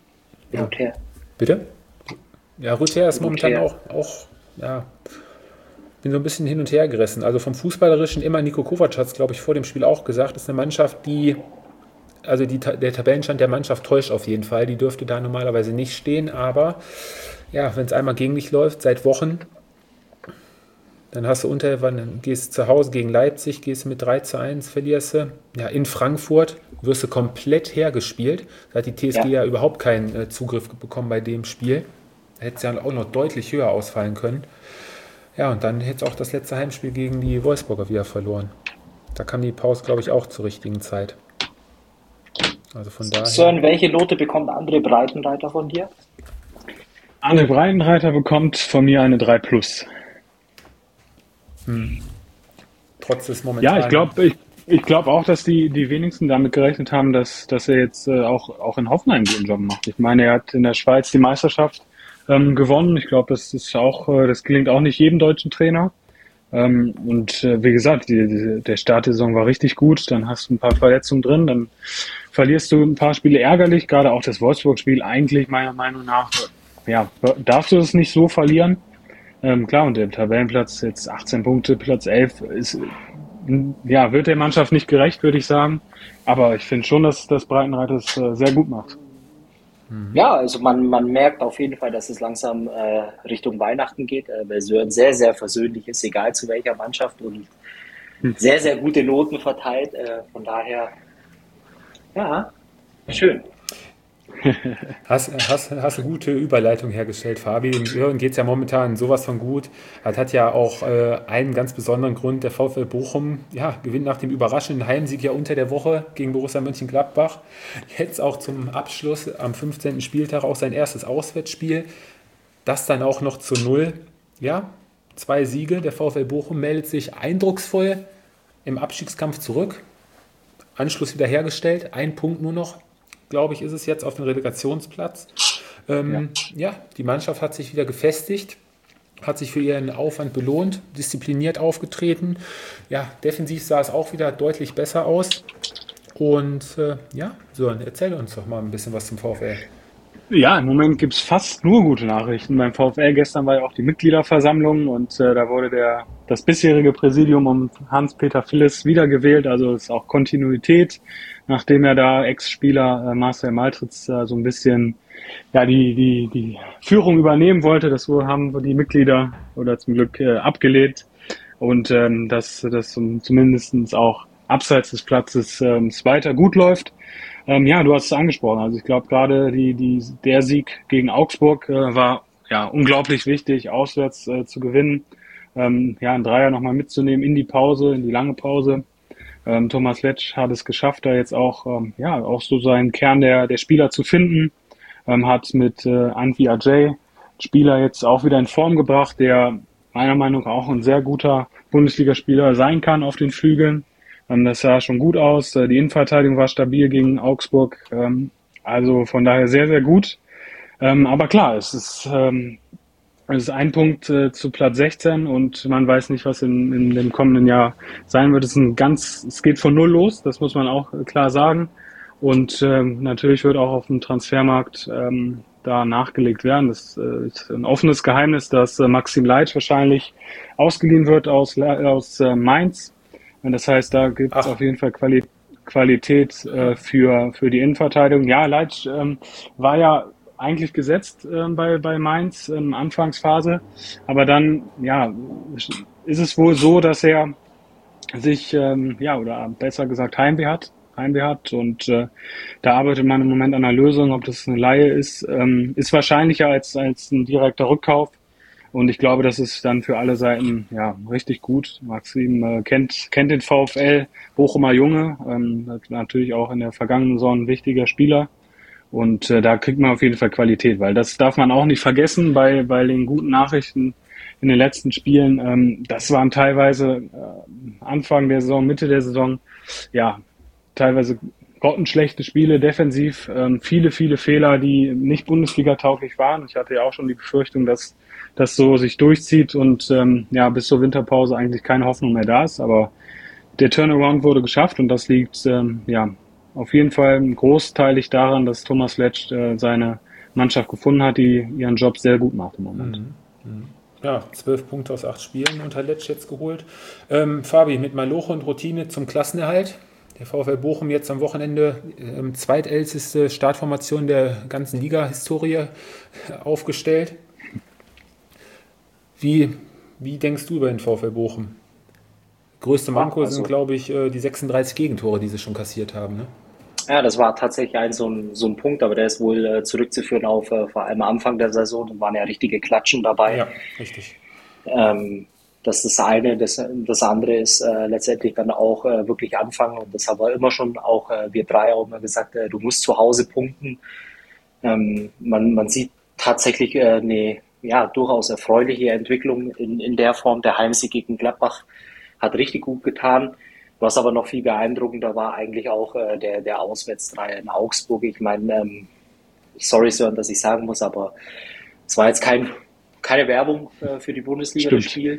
Ja. Ruther. Bitte? Ja, Ruther ist momentan Ruther. auch, ja, bin so ein bisschen hin und her gerissen. Also vom Fußballerischen immer Niko Kovac hat es, glaube ich, vor dem Spiel auch gesagt, ist eine Mannschaft, der Tabellenstand der Mannschaft täuscht auf jeden Fall. Die dürfte da normalerweise nicht stehen, aber ja, wenn es einmal gegen dich läuft, seit Wochen, dann dann gehst du zu Hause gegen Leipzig, gehst du mit 3:1, verlierst du. Ja, in Frankfurt wirst du komplett hergespielt. Da hat die TSG ja überhaupt keinen Zugriff bekommen bei dem Spiel. Hätte es ja auch noch deutlich höher ausfallen können. Ja, und dann hätte es auch das letzte Heimspiel gegen die Wolfsburger wieder verloren. Da kam die Pause, glaube ich, auch zur richtigen Zeit. Also von daher. Sören, welche Note bekommt André Breitenreiter von dir? André Breitenreiter bekommt von mir eine 3+. Trotz des momentanen. Ja, ich glaube auch, dass die wenigsten damit gerechnet haben, dass er jetzt auch in Hoffenheim einen guten Job macht. Ich meine, er hat in der Schweiz die Meisterschaft gewonnen. Ich glaube, das gelingt auch nicht jedem deutschen Trainer. Wie gesagt, der Start der Saison war richtig gut. Dann hast du ein paar Verletzungen drin, dann verlierst du ein paar Spiele ärgerlich. Gerade auch das Wolfsburg-Spiel eigentlich meiner Meinung nach, ja, darfst du es nicht so verlieren. Klar, und der Tabellenplatz jetzt 18 Punkte, Platz 11 ist, ja, wird der Mannschaft nicht gerecht, würde ich sagen. Aber ich finde schon, dass Breitenreiter es sehr gut macht. Ja, also man merkt auf jeden Fall, dass es langsam Richtung Weihnachten geht, weil Sören sehr, sehr versöhnlich ist, egal zu welcher Mannschaft und sehr, sehr gute Noten verteilt. Von daher, ja, schön. Hast eine gute Überleitung hergestellt, Fabi. Dem Sören geht es ja momentan sowas von gut. Das hat ja auch einen ganz besonderen Grund. Der VfL Bochum gewinnt nach dem überraschenden Heimsieg ja unter der Woche gegen Borussia Mönchengladbach. Jetzt auch zum Abschluss am 15. Spieltag auch sein erstes Auswärtsspiel. Das dann auch noch zu 0. Ja, 2 Siege. Der VfL Bochum meldet sich eindrucksvoll im Abstiegskampf zurück. Anschluss wiederhergestellt. 1 Punkt nur noch, glaube ich, ist es jetzt auf dem Relegationsplatz. Die Mannschaft hat sich wieder gefestigt, hat sich für ihren Aufwand belohnt, diszipliniert aufgetreten. Ja, defensiv sah es auch wieder deutlich besser aus. Und Sören, erzähl uns doch mal ein bisschen was zum VfL. Ja, im Moment gibt's fast nur gute Nachrichten beim VfL. Gestern war ja auch die Mitgliederversammlung und da wurde das bisherige Präsidium um Hans-Peter Philliss wiedergewählt. Also ist auch Kontinuität, nachdem er da Ex-Spieler Marcel Maltritz so ein bisschen die Führung übernehmen wollte. Das haben die Mitglieder oder zum Glück abgelehnt und dass zumindest auch abseits des Platzes es weiter gut läuft. Du hast es angesprochen. Also ich glaube gerade der Sieg gegen Augsburg war unglaublich wichtig, auswärts zu gewinnen. Einen Dreier nochmal mitzunehmen in die lange Pause. Thomas Letsch hat es geschafft, da jetzt auch so seinen Kern der Spieler zu finden. Hat mit Anfi Ajay Spieler jetzt auch wieder in Form gebracht, der meiner Meinung nach auch ein sehr guter Bundesligaspieler sein kann auf den Flügeln. Das sah schon gut aus. Die Innenverteidigung war stabil gegen Augsburg. Also von daher sehr, sehr gut. Aber klar, es ist 1 Punkt zu Platz 16 und man weiß nicht, was in dem kommenden Jahr sein wird. Es geht von Null los, das muss man auch klar sagen. Und natürlich wird auch auf dem Transfermarkt da nachgelegt werden. Das ist ein offenes Geheimnis, dass Maxim Leitsch wahrscheinlich ausgeliehen wird aus Mainz. Das heißt, da gibt es auf jeden Fall Qualität für die Innenverteidigung. Ja, Leitsch war ja eigentlich gesetzt bei Mainz in Anfangsphase, aber dann ist es wohl so, dass er sich oder besser gesagt Heimweh hat und da arbeitet man im Moment an einer Lösung. Ob das eine Leihe ist wahrscheinlicher als ein direkter Rückkauf. Und ich glaube, das ist dann für alle Seiten richtig gut. Maxim kennt den VfL, Bochumer Junge, natürlich auch in der vergangenen Saison ein wichtiger Spieler. Und da kriegt man auf jeden Fall Qualität, weil das darf man auch nicht vergessen bei den guten Nachrichten in den letzten Spielen. Das waren teilweise Anfang der Saison, Mitte der Saison, teilweise grottenschlechte Spiele, defensiv, viele, viele Fehler, die nicht Bundesliga-tauglich waren. Ich hatte ja auch schon die Befürchtung, dass das so sich durchzieht und bis zur Winterpause eigentlich keine Hoffnung mehr da ist. Aber der Turnaround wurde geschafft und das liegt auf jeden Fall großteilig daran, dass Thomas Letsch seine Mannschaft gefunden hat, die ihren Job sehr gut macht im Moment. Ja, 12 Punkte aus 8 Spielen unter Letsch jetzt geholt. Fabi, mit Maloche und Routine zum Klassenerhalt. Der VfL Bochum jetzt am Wochenende zweitälteste Startformation der ganzen Liga-Historie aufgestellt. Wie denkst du über den VfL Bochum? Größte Manko sind, glaube ich, die 36 Gegentore, die sie schon kassiert haben. Ne? Ja, das war tatsächlich so ein Punkt, aber der ist wohl zurückzuführen auf vor allem am Anfang der Saison. Da waren ja richtige Klatschen dabei. Ja, richtig. Das ist das eine. Das andere ist letztendlich dann auch wirklich anfangen. Und das haben wir immer schon, auch wir drei auch immer gesagt, du musst zu Hause punkten. Man sieht tatsächlich eine durchaus erfreuliche Entwicklung in der Form. Der Heimsieg gegen Gladbach hat richtig gut getan. Was aber noch viel beeindruckender war eigentlich auch der Auswärtsdreier in Augsburg. Ich meine, sorry Sören, dass ich sagen muss, aber es war jetzt keine Werbung für die Bundesliga, das Spiel.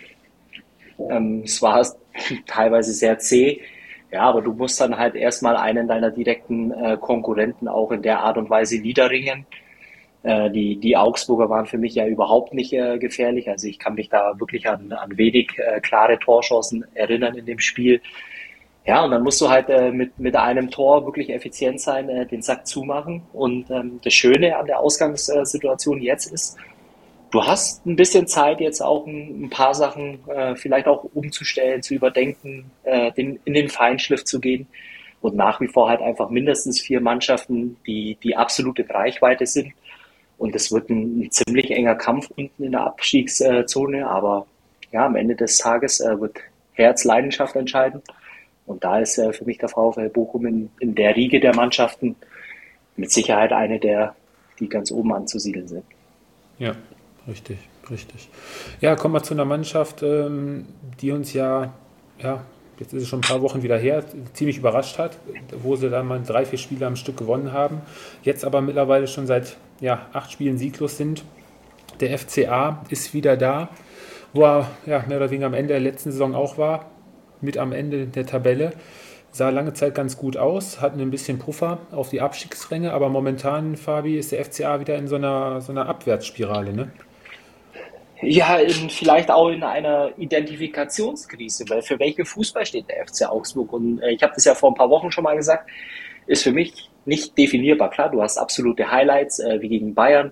Es war teilweise sehr zäh. Ja, aber du musst dann halt erstmal einen deiner direkten Konkurrenten auch in der Art und Weise niederringen. Die Augsburger waren für mich ja überhaupt nicht gefährlich. Also ich kann mich da wirklich an wenig klare Torchancen erinnern in dem Spiel. Ja, und dann musst du halt mit einem Tor wirklich effizient sein, den Sack zumachen. Und das Schöne an der Ausgangssituation jetzt ist, du hast ein bisschen Zeit, jetzt auch ein paar Sachen vielleicht auch umzustellen, zu überdenken, in den Feinschliff zu gehen. Und nach wie vor halt einfach mindestens 4 Mannschaften, die absolut in Reichweite sind. Und es wird ein ziemlich enger Kampf unten in der Abstiegszone. Aber ja, am Ende des Tages wird Herzleidenschaft entscheiden. Und da ist für mich der VfL Bochum in der Riege der Mannschaften mit Sicherheit eine die ganz oben anzusiedeln sind. Ja, richtig. Ja, kommen wir zu einer Mannschaft, die uns jetzt ist es schon ein paar Wochen wieder her, ziemlich überrascht hat, wo sie dann mal 3-4 Spiele am Stück gewonnen haben. Jetzt aber mittlerweile schon seit 8 Spielen sieglos sind. Der FCA ist wieder da, wo er mehr oder weniger am Ende der letzten Saison auch war, mit am Ende der Tabelle. Sah lange Zeit ganz gut aus, hatten ein bisschen Puffer auf die Abstiegsränge, aber momentan, Fabi, ist der FCA wieder in so einer Abwärtsspirale, ne? Ja, vielleicht auch in einer Identifikationskrise, weil für welchen Fußball steht der FC Augsburg? Und ich habe das ja vor ein paar Wochen schon mal gesagt, ist für mich nicht definierbar. Klar, du hast absolute Highlights, wie gegen Bayern,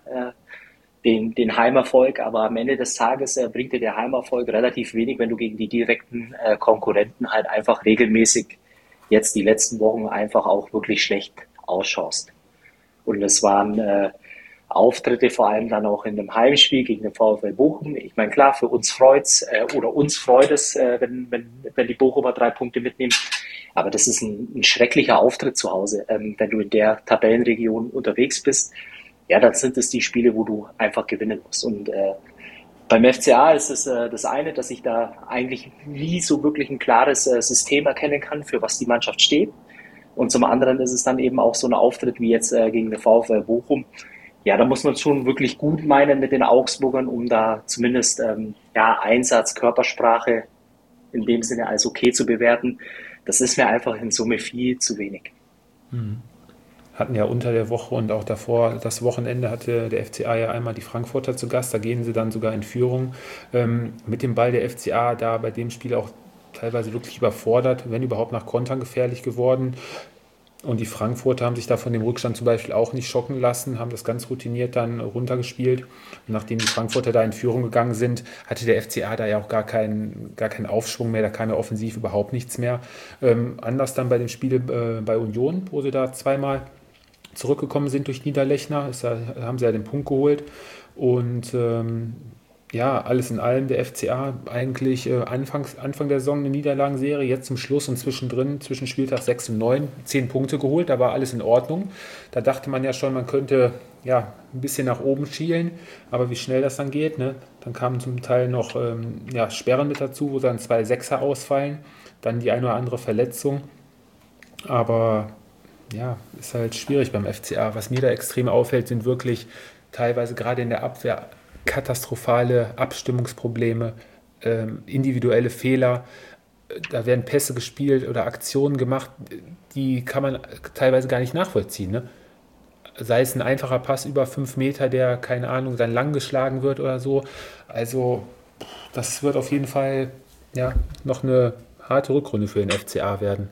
den Heimerfolg, aber am Ende des Tages bringt dir der Heimerfolg relativ wenig, wenn du gegen die direkten Konkurrenten halt einfach regelmäßig jetzt die letzten Wochen einfach auch wirklich schlecht ausschaust. Und es waren Auftritte, vor allem dann auch in dem Heimspiel gegen den VfL Bochum. Ich meine, klar, für uns freut's uns freut es, wenn die Bochumer 3 Punkte mitnehmen. Aber das ist ein schrecklicher Auftritt zu Hause. Wenn du in der Tabellenregion unterwegs bist, ja, dann sind es die Spiele, wo du einfach gewinnen musst. Und beim FCA ist es das eine, dass ich da eigentlich nie so wirklich ein klares System erkennen kann, für was die Mannschaft steht. Und zum anderen ist es dann eben auch so ein Auftritt wie jetzt gegen den VfL Bochum. Ja, da muss man schon wirklich gut meinen mit den Augsburgern, um da zumindest Einsatz, Körpersprache in dem Sinne als okay zu bewerten. Das ist mir einfach in Summe viel zu wenig. Hatten ja unter der Woche und auch davor, das Wochenende hatte der FCA ja einmal die Frankfurter zu Gast, da gehen sie dann sogar in Führung. Mit dem Ball der FCA da bei dem Spiel auch teilweise wirklich überfordert, wenn überhaupt nach Kontern gefährlich geworden. Und die Frankfurter haben sich da von dem Rückstand zum Beispiel auch nicht schocken lassen, haben das ganz routiniert dann runtergespielt. Und nachdem die Frankfurter da in Führung gegangen sind, hatte der FCA da ja auch gar keinen Aufschwung mehr, da kam ja offensiv überhaupt nichts mehr. Anders dann bei dem Spiel bei Union, wo sie da zweimal zurückgekommen sind durch Niederlechner, haben sie ja den Punkt geholt. Und alles in allem der FCA eigentlich Anfang der Saison eine Niederlagenserie, jetzt zum Schluss und zwischendrin, zwischen Spieltag 6 und 9, 10 Punkte geholt, da war alles in Ordnung. Da dachte man ja schon, man könnte ein bisschen nach oben schielen, aber wie schnell das dann geht, ne? Dann kamen zum Teil noch Sperren mit dazu, wo dann 2 Sechser ausfallen, dann die eine oder andere Verletzung, aber ist halt schwierig beim FCA. Was mir da extrem auffällt, sind wirklich teilweise gerade in der Abwehr katastrophale Abstimmungsprobleme, individuelle Fehler. Da werden Pässe gespielt oder Aktionen gemacht, die kann man teilweise gar nicht nachvollziehen. Ne? sei es ein einfacher Pass über 5 Meter, der, keine Ahnung, dann lang geschlagen wird oder so. Also das wird auf jeden Fall ja, noch eine harte Rückrunde für den FCA werden.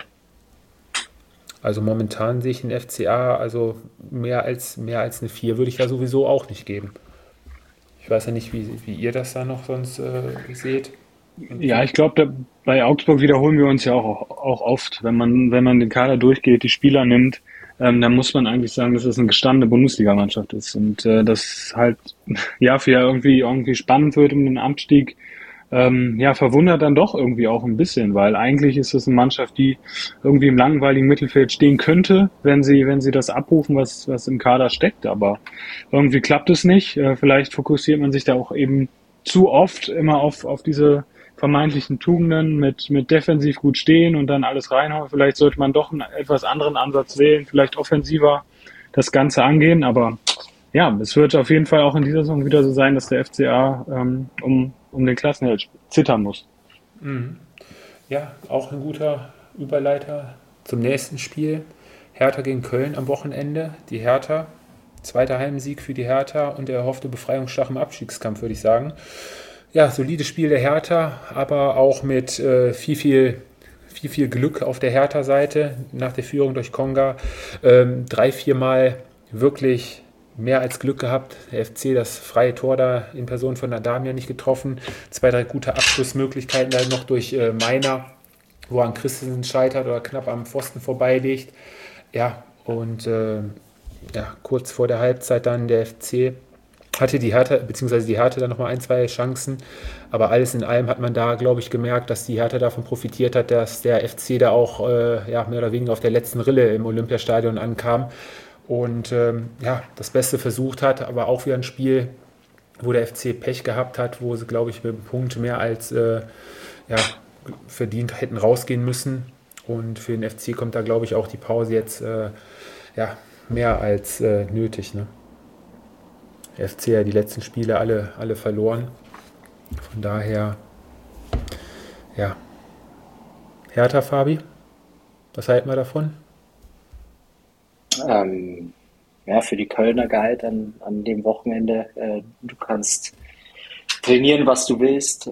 Also momentan sehe ich den FCA, also mehr als eine 4 würde ich ja sowieso auch nicht geben. Ich weiß ja nicht, wie ihr das da noch sonst seht. Ja, ich glaube, bei Augsburg wiederholen wir uns ja auch oft. Wenn man den Kader durchgeht, die Spieler nimmt, dann muss man eigentlich sagen, dass es eine gestandene Bundesligamannschaft ist. Und das halt Jahr für Jahr irgendwie spannend wird um den Abstieg. Ja, verwundert dann doch irgendwie auch ein bisschen, weil eigentlich ist es eine Mannschaft, die irgendwie im langweiligen Mittelfeld stehen könnte, wenn sie das abrufen, was im Kader steckt. Aber irgendwie klappt es nicht. Vielleicht fokussiert man sich da auch eben zu oft immer auf diese vermeintlichen Tugenden mit defensiv gut stehen und dann alles reinhauen. Vielleicht sollte man doch einen etwas anderen Ansatz wählen, vielleicht offensiver das Ganze angehen. Aber ja, es wird auf jeden Fall auch in dieser Saison wieder so sein, dass der FCA um den Klassenerhalt zittern muss. Ja, auch ein guter Überleiter zum nächsten Spiel. Hertha gegen Köln am Wochenende. Die Hertha, zweiter Heimsieg für die Hertha und der erhoffte Befreiungsschlag im Abstiegskampf, würde ich sagen. Ja, solides Spiel der Hertha, aber auch mit viel Glück auf der Hertha-Seite nach der Führung durch Konga. 3-4 Mal wirklich mehr als Glück gehabt. Der FC das freie Tor da in Person von Adamia nicht getroffen. 2, 3 gute Abschlussmöglichkeiten dann noch durch Meiner, wo er an Christensen scheitert oder knapp am Pfosten vorbeilegt. Ja, und kurz vor der Halbzeit dann der FC hatte die Hertha, beziehungsweise die Hertha dann nochmal 1, 2 Chancen. Aber alles in allem hat man da, glaube ich, gemerkt, dass die Hertha davon profitiert hat, dass der FC da auch mehr oder weniger auf der letzten Rille im Olympiastadion ankam. Und das Beste versucht hat, aber auch wieder ein Spiel, wo der FC Pech gehabt hat, wo sie, glaube ich, mit einem Punkt mehr als verdient hätten rausgehen müssen. Und für den FC kommt da, glaube ich, auch die Pause jetzt mehr als nötig. Ne? Der FC ja die letzten Spiele alle verloren. Von daher, ja. Hertha, Fabi, was halten wir davon? Für die Kölner galt an dem Wochenende, du kannst trainieren, was du willst.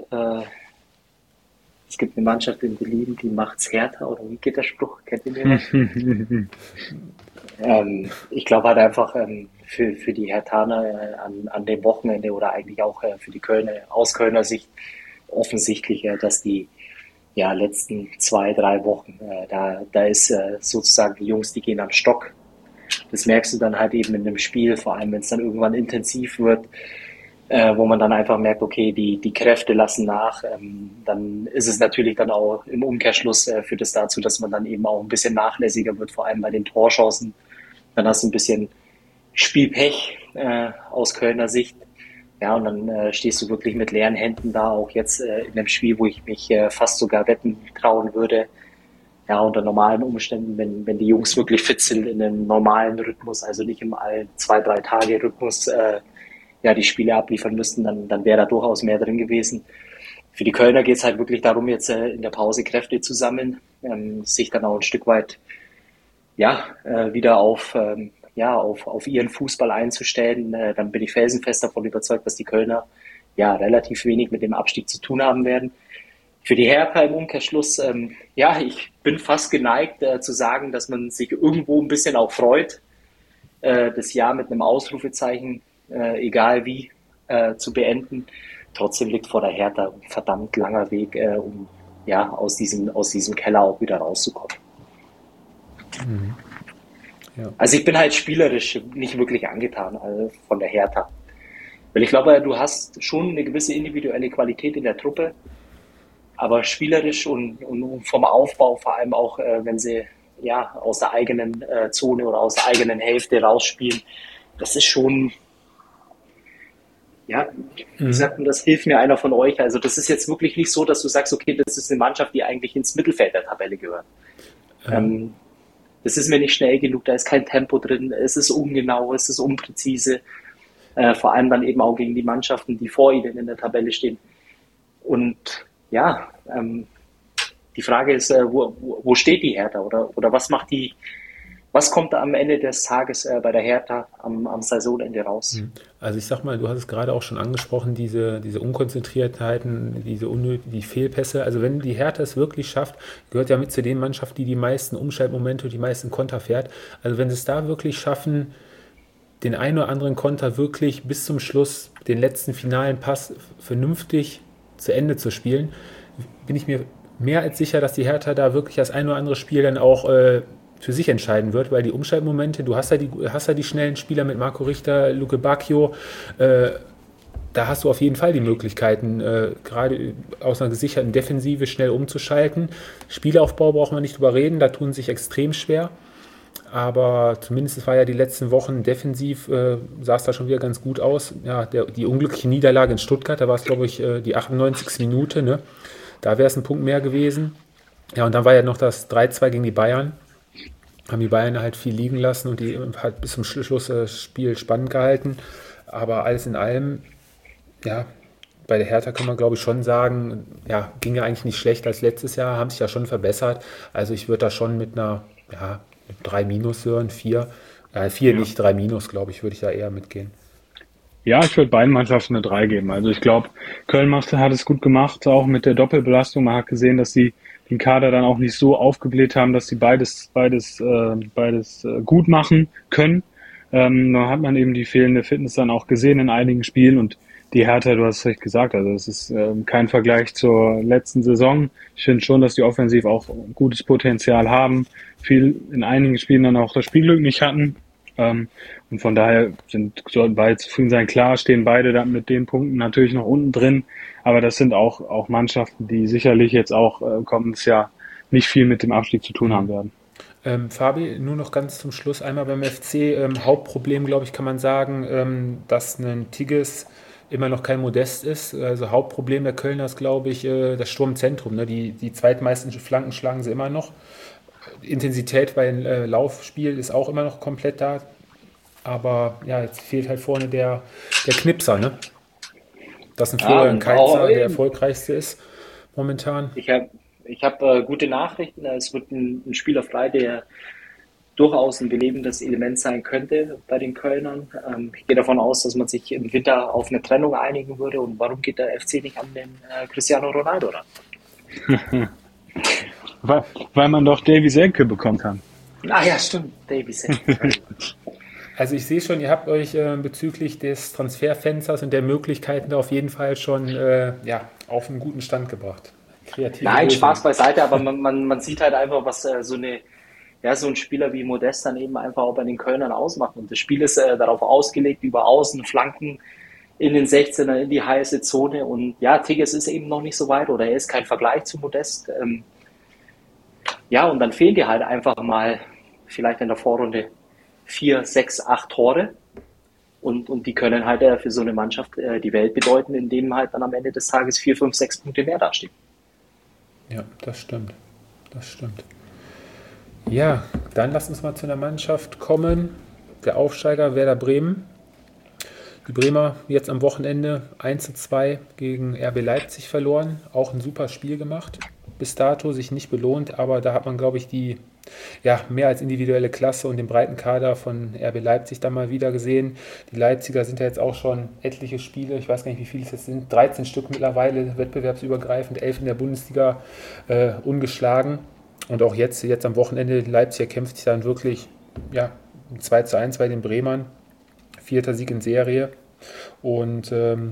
Es gibt eine Mannschaft in Berlin, die macht's härter, oder wie geht der Spruch? Kennt ihr den noch? Ich glaube halt einfach für die Herthaner an dem Wochenende oder eigentlich auch für die Kölner, aus Kölner Sicht offensichtlich, dass die letzten 2, 3 Wochen, da ist sozusagen die Jungs, die gehen am Stock. Das merkst du dann halt eben in dem Spiel, vor allem wenn es dann irgendwann intensiv wird, wo man dann einfach merkt, okay, die Kräfte lassen nach. Dann ist es natürlich dann auch im Umkehrschluss führt es dazu, dass man dann eben auch ein bisschen nachlässiger wird, vor allem bei den Torchancen. Dann hast du ein bisschen Spielpech aus Kölner Sicht. Ja, und dann stehst du wirklich mit leeren Händen da, auch jetzt in dem Spiel, wo ich mich fast sogar wetten trauen würde. Ja, unter normalen Umständen, wenn die Jungs wirklich fit sind in einem normalen Rhythmus, also nicht im 2, 3 Tage Rhythmus, die Spiele abliefern müssten, dann wäre da durchaus mehr drin gewesen. Für die Kölner geht es halt wirklich darum, jetzt in der Pause Kräfte zu sammeln, sich dann auch ein Stück weit wieder auf ihren Fußball einzustellen. Dann bin ich felsenfest davon überzeugt, dass die Kölner relativ wenig mit dem Abstieg zu tun haben werden. Für die Hertha im Umkehrschluss, ich bin fast geneigt zu sagen, dass man sich irgendwo ein bisschen auch freut, das Jahr mit einem Ausrufezeichen, egal wie, zu beenden. Trotzdem liegt vor der Hertha ein verdammt langer Weg, um aus diesem Keller auch wieder rauszukommen. Mhm. Ja. Also ich bin halt spielerisch nicht wirklich angetan von der Hertha. Weil ich glaube, du hast schon eine gewisse individuelle Qualität in der Truppe, aber spielerisch und vom Aufbau, vor allem auch, wenn sie aus der eigenen Zone oder aus der eigenen Hälfte rausspielen, das ist schon, wie sagt man das, hilft mir einer von euch. Also das ist jetzt wirklich nicht so, dass du sagst, okay, das ist eine Mannschaft, die eigentlich ins Mittelfeld der Tabelle gehört. Das ist mir nicht schnell genug, da ist kein Tempo drin, es ist ungenau, es ist unpräzise, vor allem dann eben auch gegen die Mannschaften, die vor ihnen in der Tabelle stehen. Und die Frage ist, wo steht die Hertha oder was macht die Was kommt da am Ende des Tages bei der Hertha am Saisonende raus? Also ich sag mal, du hast es gerade auch schon angesprochen, diese Unkonzentriertheiten, die Fehlpässe. Also wenn die Hertha es wirklich schafft, gehört ja mit zu den Mannschaften, die die meisten Umschaltmomente und die meisten Konter fährt. Also wenn sie es da wirklich schaffen, den einen oder anderen Konter wirklich bis zum Schluss, den letzten finalen Pass vernünftig zu Ende zu spielen, bin ich mir mehr als sicher, dass die Hertha da wirklich das ein oder andere Spiel dann auch für sich entscheiden wird, weil die Umschaltmomente, du hast ja die schnellen Spieler mit Marco Richter, Luke Bacchio, da hast du auf jeden Fall die Möglichkeiten, gerade aus einer gesicherten Defensive schnell umzuschalten. Spielaufbau braucht man nicht drüber reden, da tun sie sich extrem schwer. Aber zumindest war ja die letzten Wochen defensiv, sah es da schon wieder ganz gut aus. Ja, die unglückliche Niederlage in Stuttgart, da war es, glaube ich, die 98. Minute, ne? Da wäre es ein Punkt mehr gewesen. Ja, und dann war ja noch das 3-2 gegen die Bayern. Haben die Bayern halt viel liegen lassen und die hat bis zum Schluss das Spiel spannend gehalten. Aber alles in allem, ja, bei der Hertha kann man, glaube ich, schon sagen, ja, ging ja eigentlich nicht schlechter als letztes Jahr, haben sich ja schon verbessert. Also ich würde da schon mit einer, ja, 3 Minus hören, 4. 4 nicht, 3 Minus, glaube ich, würde ich da eher mitgehen. Ja, ich würde beiden Mannschaften eine 3 geben. Also ich glaube, Köln hat es gut gemacht, auch mit der Doppelbelastung. Man hat gesehen, dass sie den Kader dann auch nicht so aufgebläht haben, dass sie beides gut machen können. Da hat man eben die fehlende Fitness dann auch gesehen in einigen Spielen und die Hertha, du hast es recht gesagt, also es ist kein Vergleich zur letzten Saison. Ich finde schon, dass die offensiv auch gutes Potenzial haben, viel in einigen Spielen dann auch das Spielglück nicht hatten. Und von daher sollten beide zufrieden sein. Klar stehen beide dann mit den Punkten natürlich noch unten drin, aber das sind auch Mannschaften, die sicherlich jetzt auch kommendes Jahr nicht viel mit dem Abstieg zu tun haben werden. Fabi, nur noch ganz zum Schluss einmal beim FC. Hauptproblem, glaube ich, kann man sagen, dass ein Tigges immer noch kein Modest ist. Also Hauptproblem der Kölner ist, glaube ich, das Sturmzentrum. Ne? Die zweitmeisten Flanken schlagen sie immer noch. Intensität beim Laufspiel ist auch immer noch komplett da. Aber ja, jetzt fehlt halt vorne der Knipser, ne? Dass ein Florian Kainzer der erfolgreichste ist momentan. Ich hab gute Nachrichten. Es wird ein Spieler frei, der durchaus ein belebendes Element sein könnte bei den Kölnern. Ich gehe davon aus, dass man sich im Winter auf eine Trennung einigen würde. Und warum geht der FC nicht an den Cristiano Ronaldo ran? Weil man doch Davy Selke bekommen kann. Ah ja, stimmt, Davy Selke. Also ich sehe schon, ihr habt euch bezüglich des Transferfensters und der Möglichkeiten da auf jeden Fall schon auf einen guten Stand gebracht. Nein, Spaß beiseite, aber man sieht halt einfach, was so ein Spieler wie Modest dann eben einfach auch bei den Kölnern ausmacht. Und das Spiel ist darauf ausgelegt, über Außen, Flanken in den 16er, in die heiße Zone. Und ja, Tigges ist eben noch nicht so weit oder er ist kein Vergleich zu Modest. Und dann fehlen dir halt einfach mal vielleicht in der Vorrunde 4, 6, 8 Tore. Und die können halt für so eine Mannschaft die Welt bedeuten, indem halt dann am Ende des Tages 4, 5, 6 Punkte mehr dastehen. Ja, das stimmt. Ja, dann lass uns mal zu einer Mannschaft kommen. Der Aufsteiger Werder Bremen. Die Bremer jetzt am Wochenende 1:2 gegen RB Leipzig verloren. Auch ein super Spiel gemacht. Bis dato sich nicht belohnt, aber da hat man, glaube ich, die mehr als individuelle Klasse und den breiten Kader von RB Leipzig dann mal wieder gesehen. Die Leipziger sind ja jetzt auch schon etliche Spiele, ich weiß gar nicht, wie viele es jetzt sind, 13 Stück mittlerweile, wettbewerbsübergreifend, 11 in der Bundesliga ungeschlagen. Und auch jetzt am Wochenende, die Leipziger kämpft sich dann wirklich 2:1 bei den Bremern. 4. Sieg in Serie. Und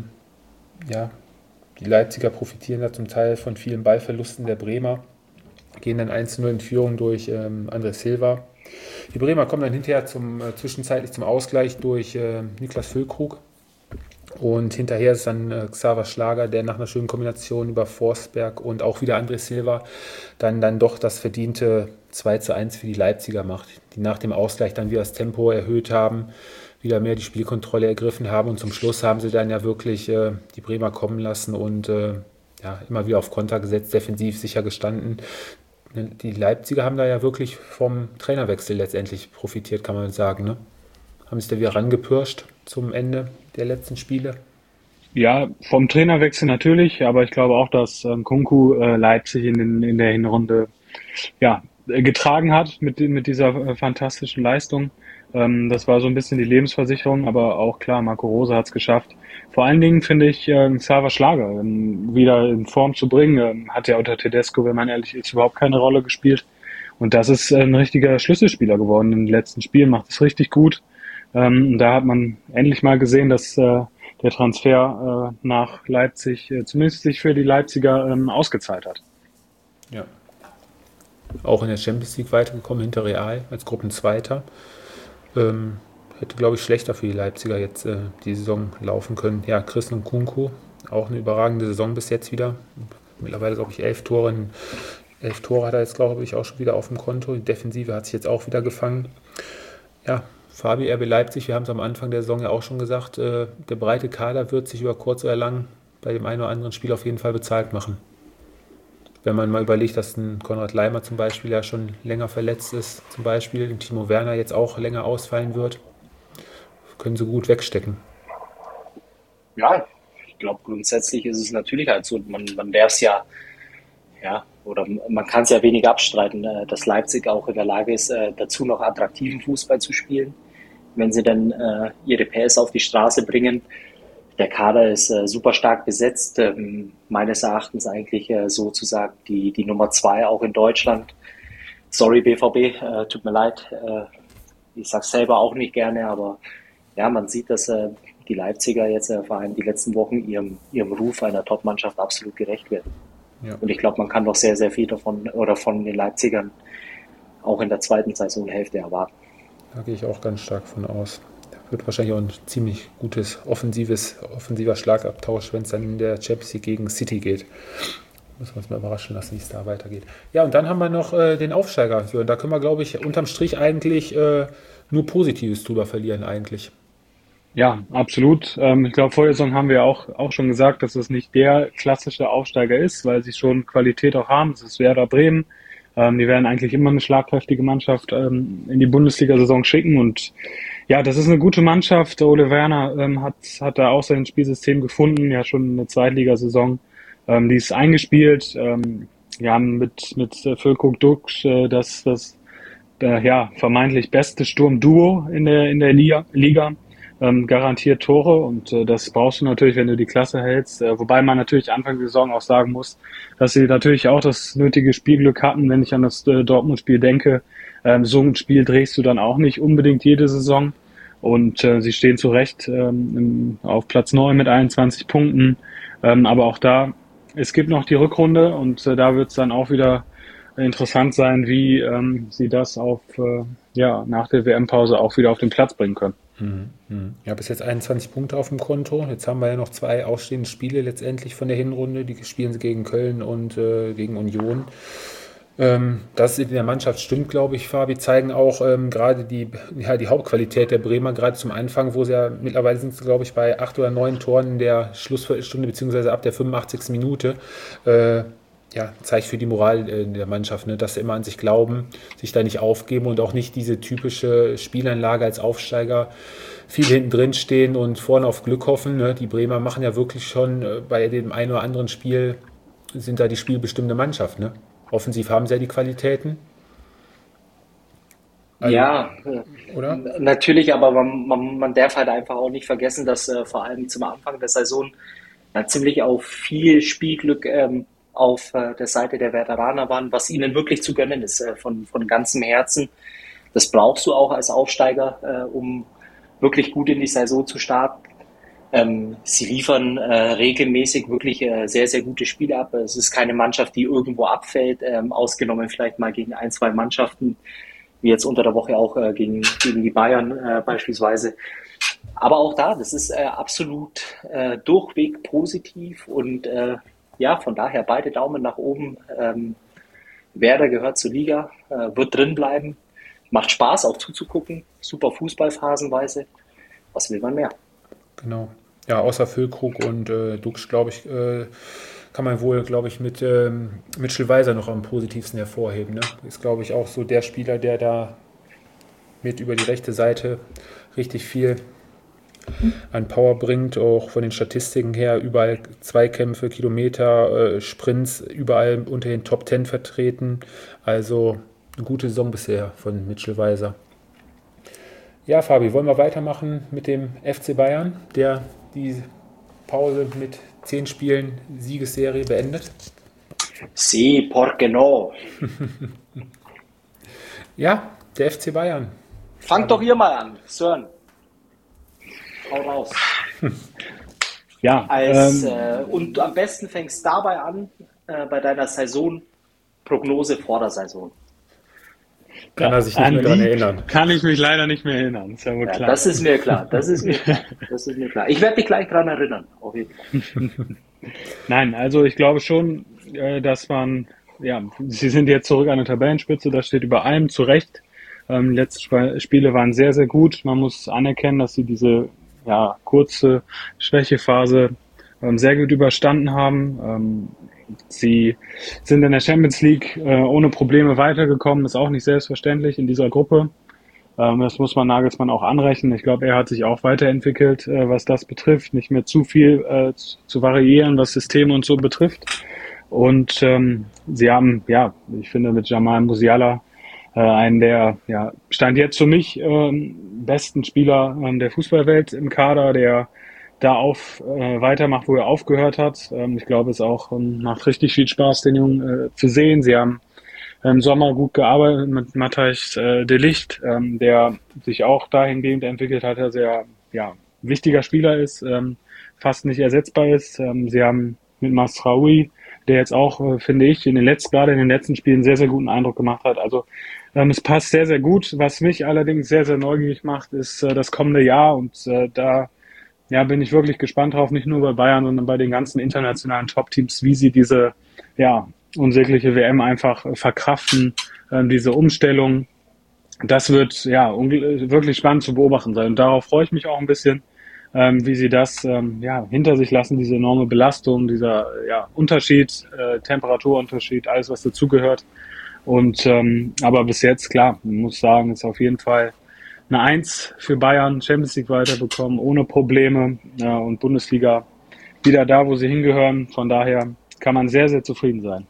die Leipziger profitieren da zum Teil von vielen Ballverlusten der Bremer. Gehen dann 1:0 in Führung durch André Silva. Die Bremer kommen dann hinterher zwischenzeitlich zum Ausgleich durch Niklas Füllkrug. Und hinterher ist dann Xaver Schlager, der nach einer schönen Kombination über Forsberg und auch wieder André Silva dann doch das verdiente 2:1 für die Leipziger macht, die nach dem Ausgleich dann wieder das Tempo erhöht haben, wieder mehr die Spielkontrolle ergriffen haben und zum Schluss haben sie dann ja wirklich die Bremer kommen lassen und immer wieder auf Konter gesetzt, defensiv sicher gestanden. Die Leipziger haben da ja wirklich vom Trainerwechsel letztendlich profitiert, kann man sagen, ne? Haben sich da wieder rangepirscht zum Ende der letzten Spiele? Ja, vom Trainerwechsel natürlich, aber ich glaube auch, dass Kunku Leipzig in der Hinrunde getragen hat mit dieser fantastischen Leistung. Das war so ein bisschen die Lebensversicherung, aber auch klar, Marco Rose hat es geschafft. Vor allen Dingen finde ich Xaver Schlager wieder in Form zu bringen. Hat ja unter Tedesco, wenn man ehrlich ist, überhaupt keine Rolle gespielt. Und das ist ein richtiger Schlüsselspieler geworden im letzten Spiel, macht es richtig gut. Da hat man endlich mal gesehen, dass der Transfer nach Leipzig zumindest sich für die Leipziger ausgezahlt hat. Ja. Auch in der Champions League weitergekommen hinter Real als Gruppenzweiter. Hätte, glaube ich, schlechter für die Leipziger jetzt die Saison laufen können. Ja, Christian Nkunku, auch eine überragende Saison bis jetzt wieder. Mittlerweile, glaube ich, 11 Tore. 11 Tore hat er jetzt, glaube ich, auch schon wieder auf dem Konto. Die Defensive hat sich jetzt auch wieder gefangen. Ja, Fabi, RB Leipzig, wir haben es am Anfang der Saison ja auch schon gesagt, der breite Kader wird sich über kurz oder lang bei dem einen oder anderen Spiel auf jeden Fall bezahlt machen. Wenn man mal überlegt, dass ein Konrad Laimer zum Beispiel ja schon länger verletzt ist, zum Beispiel, und Timo Werner jetzt auch länger ausfallen wird, können sie gut wegstecken. Ja, ich glaube, grundsätzlich ist es natürlich halt so, man darf es ja, oder man kann es ja wenig abstreiten, dass Leipzig auch in der Lage ist, dazu noch attraktiven Fußball zu spielen, wenn sie dann ihre PS auf die Straße bringen. Der Kader ist super stark besetzt, meines Erachtens eigentlich sozusagen die Nummer 2 auch in Deutschland. Sorry BVB, tut mir leid, ich sag's selber auch nicht gerne, aber ja, man sieht, dass die Leipziger jetzt vor allem die letzten Wochen ihrem Ruf einer Top-Mannschaft absolut gerecht werden. Ja. Und ich glaube, man kann doch sehr, sehr viel davon oder von den Leipzigern auch in der zweiten Saisonhälfte erwarten. Da gehe ich auch ganz stark von aus. Wird wahrscheinlich auch ein ziemlich gutes offensiver Schlagabtausch, wenn es dann in der Champions League gegen City geht. Müssen wir uns mal überraschen lassen, wie es da weitergeht. Ja, und dann haben wir noch den Aufsteiger. Da können wir, glaube ich, unterm Strich eigentlich nur Positives drüber verlieren eigentlich. Ja, absolut. Ich glaube, vor der Saison haben wir auch schon gesagt, dass es nicht der klassische Aufsteiger ist, weil sie schon Qualität auch haben. Das ist Werder Bremen. Die werden eigentlich immer eine schlagkräftige Mannschaft in die Bundesliga-Saison schicken. Und ja, das ist eine gute Mannschaft. Ole Werner hat da auch sein Spielsystem gefunden, ja schon eine Zweitligasaison. Die ist eingespielt. Wir haben mit Füllkrug Dux das vermeintlich beste Sturmduo in der Liga. Garantiert Tore und das brauchst du natürlich, wenn du die Klasse hältst. Wobei man natürlich Anfang der Saison auch sagen muss, dass sie natürlich auch das nötige Spielglück hatten, wenn ich an das Dortmund-Spiel denke. So ein Spiel drehst du dann auch nicht unbedingt jede Saison und sie stehen zu Recht auf Platz 9 mit 21 Punkten. Aber auch da, es gibt noch die Rückrunde und da wird es dann auch wieder interessant sein, wie sie das nach der WM-Pause auch wieder auf den Platz bringen können. Ja, bis jetzt 21 Punkte auf dem Konto. Jetzt haben wir ja noch 2 ausstehende Spiele letztendlich von der Hinrunde. Die spielen sie gegen Köln und gegen Union. Das in der Mannschaft stimmt, glaube ich, Fabi, zeigen auch gerade die Hauptqualität der Bremer, gerade zum Anfang, wo sie ja mittlerweile sind, glaube ich, bei 8 oder 9 Toren in der Schlussviertelstunde, beziehungsweise ab der 85. Minute. Zeigt für die Moral in der Mannschaft, ne, dass sie immer an sich glauben, sich da nicht aufgeben und auch nicht diese typische Spielanlage als Aufsteiger viel hinten drin stehen und vorne auf Glück hoffen. Ne. Die Bremer machen ja wirklich schon bei dem einen oder anderen Spiel, sind da die spielbestimmende Mannschaft. Ne. Offensiv haben sie ja die Qualitäten. Also, ja, oder? Natürlich, aber man darf halt einfach auch nicht vergessen, dass vor allem zum Anfang der Saison ziemlich auf viel Spielglück auf der Seite der Veteraner waren, was ihnen wirklich zu gönnen ist, von ganzem Herzen. Das brauchst du auch als Aufsteiger, um wirklich gut in die Saison zu starten. Sie liefern regelmäßig wirklich sehr, sehr gute Spiele ab. Es ist keine Mannschaft, die irgendwo abfällt, ausgenommen vielleicht mal gegen 1, 2 Mannschaften, wie jetzt unter der Woche auch gegen die Bayern beispielsweise. Aber auch da, das ist absolut durchweg positiv und von daher beide Daumen nach oben. Werder gehört zur Liga, wird drin bleiben, macht Spaß auch zuzugucken, super Fußball phasenweise. Was will man mehr? Genau. Ja, außer Füllkrug und Dux, glaube ich, kann man wohl, glaube ich, mit Mitchell Weiser noch am positivsten hervorheben. Ne? Ist, glaube ich, auch so der Spieler, der da mit über die rechte Seite richtig viel an Power bringt, auch von den Statistiken her, überall Zweikämpfe, Kilometer, Sprints, überall unter den Top 10 vertreten. Also eine gute Saison bisher von Mitchell Weiser. Ja, Fabi, wollen wir weitermachen mit dem FC Bayern, der die Pause mit 10 Spielen Siegesserie beendet? Sí, porque no. Ja, der FC Bayern. Fangt doch ihr mal an, Sören. Hau raus. Ja, Und am besten fängst dabei an, bei deiner Saisonprognose vor der Saison. Kann er sich nicht mehr daran erinnern. Kann ich mich leider nicht mehr erinnern. Ist ja wohl klar. Das ist mir klar. Das ist mir klar. Ich werde dich gleich daran erinnern. Auf jeden Fall. Nein, also ich glaube schon, dass sie sind jetzt zurück an der Tabellenspitze, das steht über allem zu Recht. Die letzten Spiele waren sehr, sehr gut. Man muss anerkennen, dass sie diese kurze Schwächephase sehr gut überstanden haben. Sie sind in der Champions League ohne Probleme weitergekommen, ist auch nicht selbstverständlich in dieser Gruppe. Das muss man Nagelsmann auch anrechnen. Ich glaube, er hat sich auch weiterentwickelt, was das betrifft, nicht mehr zu viel zu variieren, was Systeme und so betrifft. Und sie haben, ich finde, mit Jamal Musiala einen der, Stand jetzt für mich besten Spieler der Fußballwelt im Kader, der da weitermacht, wo er aufgehört hat. Ich glaube, es auch macht richtig viel Spaß, den Jungen zu sehen. Sie haben im Sommer gut gearbeitet mit Matthijs de Ligt, der sich auch dahingehend entwickelt hat, dass er wichtiger Spieler ist, fast nicht ersetzbar ist. Sie haben mit Mazraoui, der jetzt auch, finde ich, gerade in den letzten Spielen sehr, sehr guten Eindruck gemacht hat. Also es passt sehr, sehr gut. Was mich allerdings sehr, sehr neugierig macht, ist das kommende Jahr. Und da bin ich wirklich gespannt drauf, nicht nur bei Bayern, sondern bei den ganzen internationalen Top-Teams, wie sie diese unsägliche WM einfach verkraften, diese Umstellung. Das wird wirklich spannend zu beobachten sein. Und darauf freue ich mich auch ein bisschen, wie sie das hinter sich lassen, diese enorme Belastung, dieser Unterschied, Temperaturunterschied, alles was dazugehört. Und aber bis jetzt, klar, man muss sagen, ist auf jeden Fall eine 1 für Bayern, Champions League weiterbekommen, ohne Probleme, und Bundesliga wieder da, wo sie hingehören. Von daher kann man sehr, sehr zufrieden sein.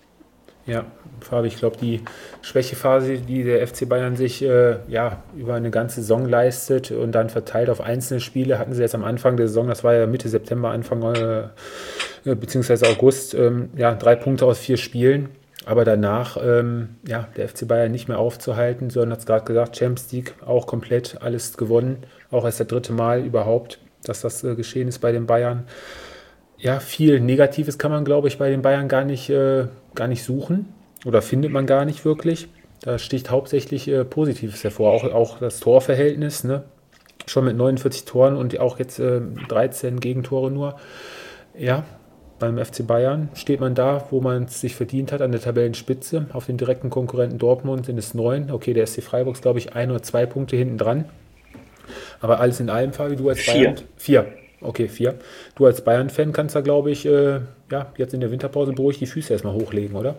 Ja, Fabi, ich glaube, die Schwächephase, die der FC Bayern sich über eine ganze Saison leistet und dann verteilt auf einzelne Spiele, hatten sie jetzt am Anfang der Saison, das war ja Mitte September, Anfang beziehungsweise August, 3 Punkte aus 4 Spielen. Aber danach, der FC Bayern nicht mehr aufzuhalten, sondern hat es gerade gesagt, Champions League auch komplett alles gewonnen. Auch erst das 3. Mal überhaupt, dass das geschehen ist bei den Bayern. Ja, viel Negatives kann man, glaube ich, bei den Bayern gar nicht suchen oder findet man gar nicht wirklich. Da sticht hauptsächlich Positives hervor. Auch das Torverhältnis, ne? Schon mit 49 Toren und auch jetzt 13 Gegentore nur. Ja, beim FC Bayern steht man da, wo man es sich verdient hat, an der Tabellenspitze. Auf den direkten Konkurrenten Dortmund sind es 9. Okay, der SC Freiburg ist, glaube ich, 1 oder 2 Punkte hinten dran. Aber alles in allem, Fabi, du als Bayern... 4. Okay, 4. Du als Bayern-Fan kannst da, glaube ich, jetzt in der Winterpause beruhigt die Füße erstmal hochlegen, oder?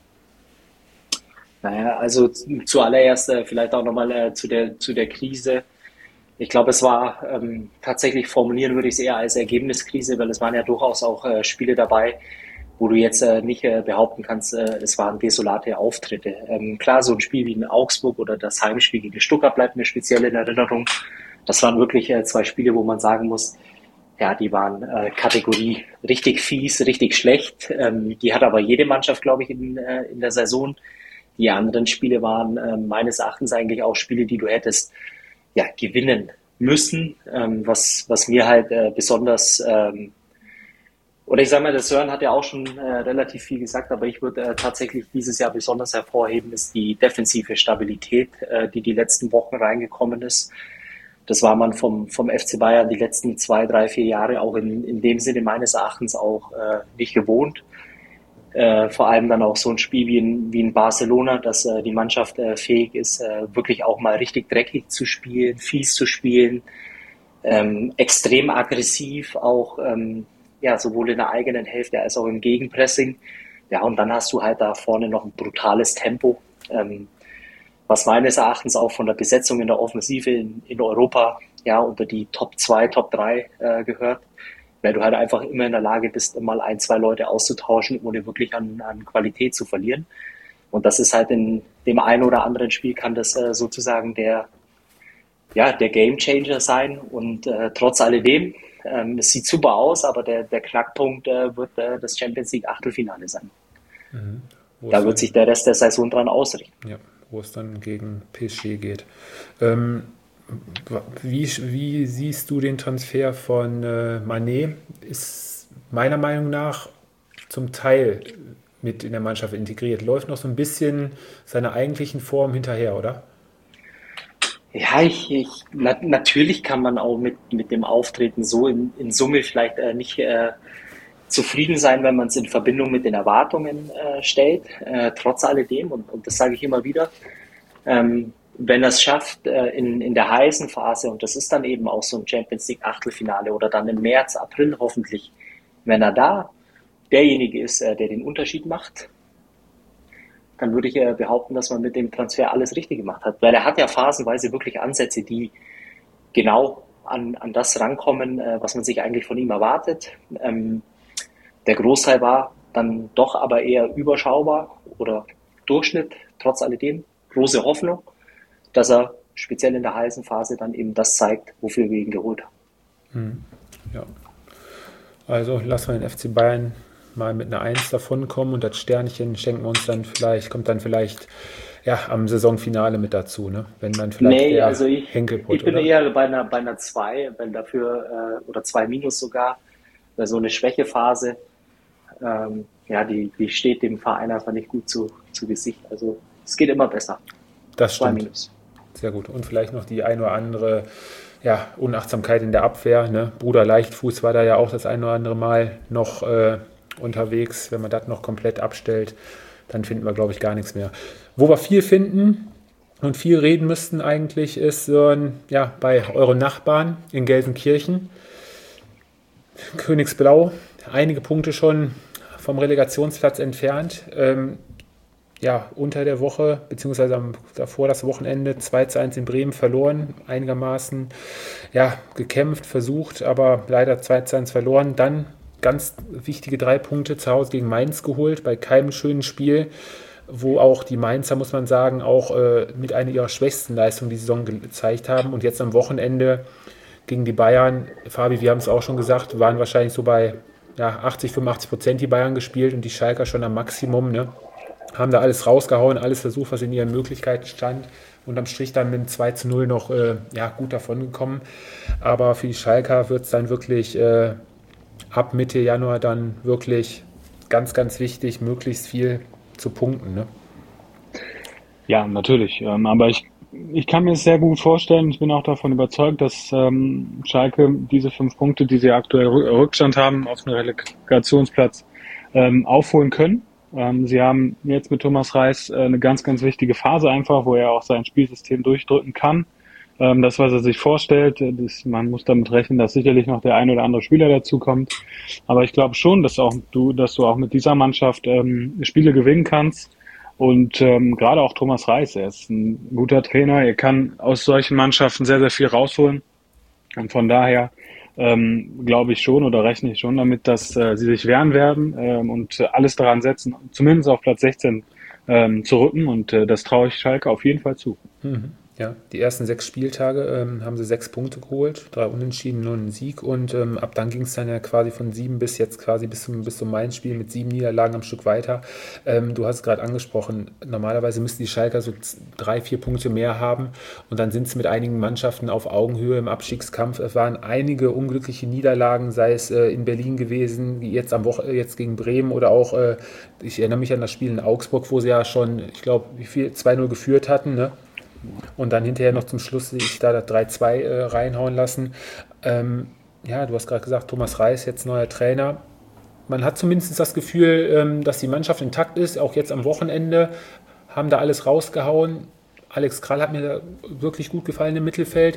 Naja, also zuallererst vielleicht auch nochmal zu der Krise. Ich glaube, es war tatsächlich, formulieren würde ich es eher als Ergebniskrise, weil es waren ja durchaus auch Spiele dabei, wo du jetzt nicht behaupten kannst, es waren desolate Auftritte. Klar, so ein Spiel wie in Augsburg oder das Heimspiel gegen Stuttgart bleibt mir speziell in Erinnerung. Das waren wirklich 2 Spiele, wo man sagen muss, ja, die waren Kategorie richtig fies, richtig schlecht. Die hat aber jede Mannschaft, glaube ich, in der Saison. Die anderen Spiele waren meines Erachtens eigentlich auch Spiele, die du hättest gewinnen müssen, was mir halt besonders, oder ich sage mal, der Sören hat ja auch schon relativ viel gesagt, aber ich würde tatsächlich dieses Jahr besonders hervorheben, ist die defensive Stabilität, die letzten Wochen reingekommen ist. Das war man vom FC Bayern die letzten 2, 3, 4 Jahre auch in dem Sinne meines Erachtens auch nicht gewohnt. Vor allem dann auch so ein Spiel wie in Barcelona, dass die Mannschaft fähig ist, wirklich auch mal richtig dreckig zu spielen, fies zu spielen, extrem aggressiv, auch sowohl in der eigenen Hälfte als auch im Gegenpressing. Ja, und dann hast du halt da vorne noch ein brutales Tempo, was meines Erachtens auch von der Besetzung in der Offensive in Europa unter die Top 2, Top 3 gehört. Weil du halt einfach immer in der Lage bist, mal 1, 2 Leute auszutauschen, ohne wirklich an Qualität zu verlieren. Und das ist halt in dem einen oder anderen Spiel kann das sozusagen der Gamechanger sein. Und trotz alledem, es sieht super aus, aber der Knackpunkt wird das Champions League Achtelfinale sein. Da wird sich der Rest der Saison dran ausrichten. Ja, wo es dann gegen PSG geht. Wie siehst du den Transfer von Mané? Ist meiner Meinung nach zum Teil mit in der Mannschaft integriert. Läuft noch so ein bisschen seiner eigentlichen Form hinterher, oder? Ja, natürlich kann man auch mit dem Auftreten so in Summe vielleicht nicht zufrieden sein, wenn man es in Verbindung mit den Erwartungen stellt. Trotz alledem, und das sage ich immer wieder, wenn er es schafft in der heißen Phase, und das ist dann eben auch so ein Champions League Achtelfinale oder dann im März, April hoffentlich, wenn er da derjenige ist, der den Unterschied macht, dann würde ich behaupten, dass man mit dem Transfer alles richtig gemacht hat. Weil er hat ja phasenweise wirklich Ansätze, die genau an das rankommen, was man sich eigentlich von ihm erwartet. Der Großteil war dann doch aber eher überschaubar oder Durchschnitt, trotz alledem. Große Hoffnung, dass er speziell in der heißen Phase dann eben das zeigt, wofür wir ihn geholt haben. Ja. Also lassen wir den FC Bayern mal mit einer 1 davonkommen und das Sternchen schenken wir uns dann vielleicht, kommt dann vielleicht am Saisonfinale mit dazu, ne? Wenn dann vielleicht also ich Henkelpott, bin oder? eher bei einer 2, wenn dafür, oder 2 minus sogar, weil so eine Schwächephase, die steht dem Verein einfach nicht gut zu Gesicht. Also es geht immer besser. Das 2 stimmt. minus. Sehr gut. Und vielleicht noch die ein oder andere Unachtsamkeit in der Abwehr. Ne? Bruder Leichtfuß war da ja auch das ein oder andere Mal noch unterwegs. Wenn man das noch komplett abstellt, dann finden wir, glaube ich, gar nichts mehr. Wo wir viel finden und viel reden müssten eigentlich, ist bei euren Nachbarn in Gelsenkirchen. Königsblau, einige Punkte schon vom Relegationsplatz entfernt. Unter der Woche, beziehungsweise davor das Wochenende 2:1 in Bremen verloren, einigermaßen gekämpft, versucht, aber leider 2:1 verloren. Dann ganz wichtige 3 Punkte zu Hause gegen Mainz geholt, bei keinem schönen Spiel, wo auch die Mainzer, muss man sagen, auch mit einer ihrer schwächsten Leistungen die Saison gezeigt haben. Und jetzt am Wochenende gegen die Bayern, Fabi, wir haben es auch schon gesagt, waren wahrscheinlich so bei 80-85% die Bayern gespielt und die Schalker schon am Maximum, ne? Haben da alles rausgehauen, alles versucht, was in ihren Möglichkeiten stand. Unterm Strich dann mit dem 2:0 noch gut davon gekommen. Aber für die Schalker wird es dann wirklich ab Mitte Januar dann wirklich ganz, ganz wichtig, möglichst viel zu punkten. Ne? Ja, natürlich. Aber ich kann mir es sehr gut vorstellen. Ich bin auch davon überzeugt, dass Schalke diese 5 Punkte, die sie aktuell Rückstand haben, auf den Relegationsplatz aufholen können. Sie haben jetzt mit Thomas Reis eine ganz, ganz wichtige Phase einfach, wo er auch sein Spielsystem durchdrücken kann. Das, was er sich vorstellt, man muss damit rechnen, dass sicherlich noch der ein oder andere Spieler dazukommt. Aber ich glaube schon, dass du auch mit dieser Mannschaft Spiele gewinnen kannst. Und gerade auch Thomas Reis, er ist ein guter Trainer. Er kann aus solchen Mannschaften sehr, sehr viel rausholen. Und von daher glaube ich schon oder rechne ich schon damit, dass sie sich wehren werden und alles daran setzen, zumindest auf Platz 16 zu rücken. Und das traue ich Schalke auf jeden Fall zu. Ja, die ersten 6 Spieltage haben sie 6 Punkte geholt, 3 Unentschieden, nur einen Sieg und ab dann ging es dann ja quasi von 7 bis jetzt quasi bis zum Mainz-Spiel mit 7 Niederlagen am Stück weiter. Du hast es gerade angesprochen, normalerweise müssten die Schalker so 3-4 Punkte mehr haben und dann sind sie mit einigen Mannschaften auf Augenhöhe im Abstiegskampf. Es waren einige unglückliche Niederlagen, sei es in Berlin gewesen, wie jetzt jetzt gegen Bremen oder auch, ich erinnere mich an das Spiel in Augsburg, wo sie ja schon, ich glaube, 2:0 geführt hatten, ne? Und dann hinterher noch zum Schluss sich da das 3:2 reinhauen lassen. Du hast gerade gesagt, Thomas Reis, jetzt neuer Trainer. Man hat zumindest das Gefühl, dass die Mannschaft intakt ist. Auch jetzt am Wochenende haben da alles rausgehauen. Alex Krall hat mir da wirklich gut gefallen im Mittelfeld.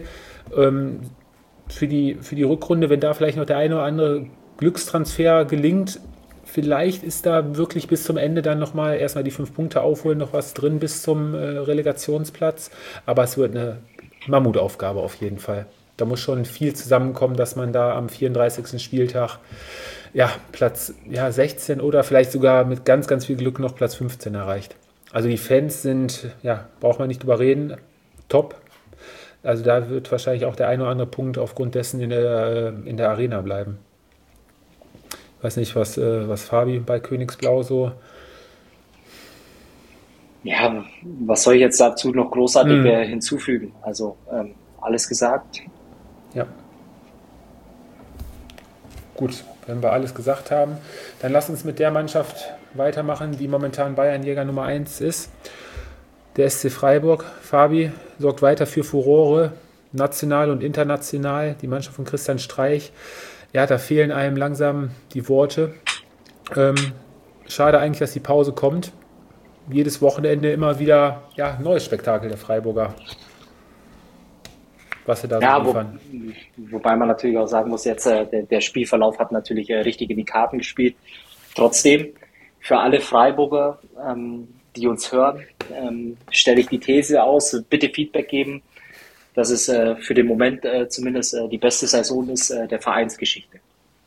Für die Rückrunde, wenn da vielleicht noch der eine oder andere Glückstransfer gelingt, vielleicht ist da wirklich bis zum Ende dann nochmal erstmal die 5 Punkte aufholen, noch was drin bis zum Relegationsplatz. Aber es wird eine Mammutaufgabe auf jeden Fall. Da muss schon viel zusammenkommen, dass man da am 34. Spieltag Platz 16 oder vielleicht sogar mit ganz, ganz viel Glück noch Platz 15 erreicht. Also die Fans sind, ja, braucht man nicht drüber reden, top. Also da wird wahrscheinlich auch der ein oder andere Punkt aufgrund dessen in der Arena bleiben. Ich weiß nicht, was Fabi bei Königsblau so. Ja, was soll ich jetzt dazu noch großartig hinzufügen? Also alles gesagt. Ja. Gut, wenn wir alles gesagt haben, dann lass uns mit der Mannschaft weitermachen, die momentan Bayernjäger Nummer 1 ist. Der SC Freiburg. Fabi sorgt weiter für Furore, national und international. Die Mannschaft von Christian Streich. Ja, da fehlen einem langsam die Worte. Schade eigentlich, dass die Pause kommt. Jedes Wochenende immer wieder neues Spektakel der Freiburger. Was sie da so liefern. Wobei man natürlich auch sagen muss, jetzt der Spielverlauf hat natürlich richtig in die Karten gespielt. Trotzdem, für alle Freiburger, die uns hören, stelle ich die These aus, bitte Feedback geben, dass es für den Moment zumindest die beste Saison ist der Vereinsgeschichte.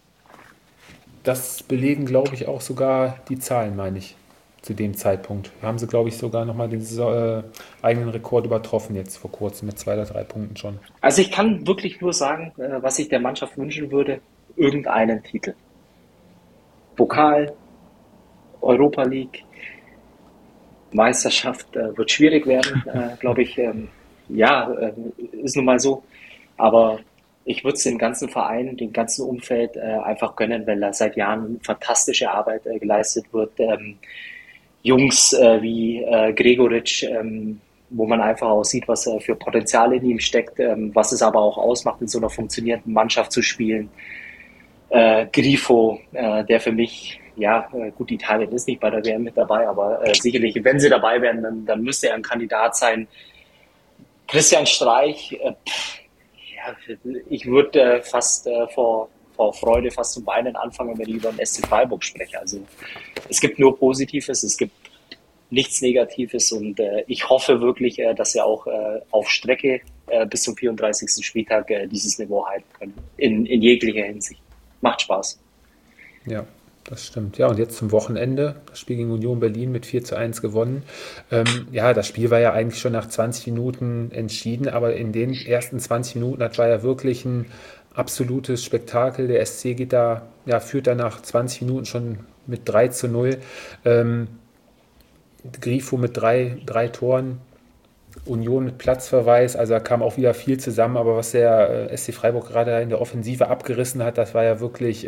Das belegen, glaube ich, auch sogar die Zahlen, meine ich, zu dem Zeitpunkt. Da haben sie, glaube ich, sogar nochmal den eigenen Rekord übertroffen jetzt vor kurzem mit 2 oder 3 Punkten schon. Also ich kann wirklich nur sagen, was ich der Mannschaft wünschen würde, irgendeinen Titel. Pokal, Europa League, Meisterschaft wird schwierig werden, glaube ich. Ist nun mal so. Aber ich würde es dem ganzen Verein, dem ganzen Umfeld einfach gönnen, weil da seit Jahren fantastische Arbeit geleistet wird. Jungs wie Gregoritsch, wo man einfach auch sieht, was für Potenzial in ihm steckt, was es aber auch ausmacht, in so einer funktionierenden Mannschaft zu spielen. Grifo, der für mich, gut, Italien ist nicht bei der WM mit dabei, aber sicherlich, wenn sie dabei wären, dann müsste er ein Kandidat sein. Christian Streich, ich würde fast vor Freude fast zum Weinen anfangen, wenn ich über den SC Freiburg spreche. Also es gibt nur Positives, es gibt nichts Negatives und ich hoffe wirklich, dass wir auch auf Strecke bis zum 34. Spieltag dieses Niveau halten können, in jeglicher Hinsicht. Macht Spaß. Ja, das stimmt. Ja, und jetzt zum Wochenende, das Spiel gegen Union Berlin mit 4:1 gewonnen. Das Spiel war ja eigentlich schon nach 20 Minuten entschieden, aber in den ersten 20 Minuten, das war ja wirklich ein absolutes Spektakel. Der SC führt da nach 20 Minuten schon mit 3:0. Grifo mit drei Toren, Union mit Platzverweis, also da kam auch wieder viel zusammen, aber was der SC Freiburg gerade in der Offensive abgerissen hat, das war ja wirklich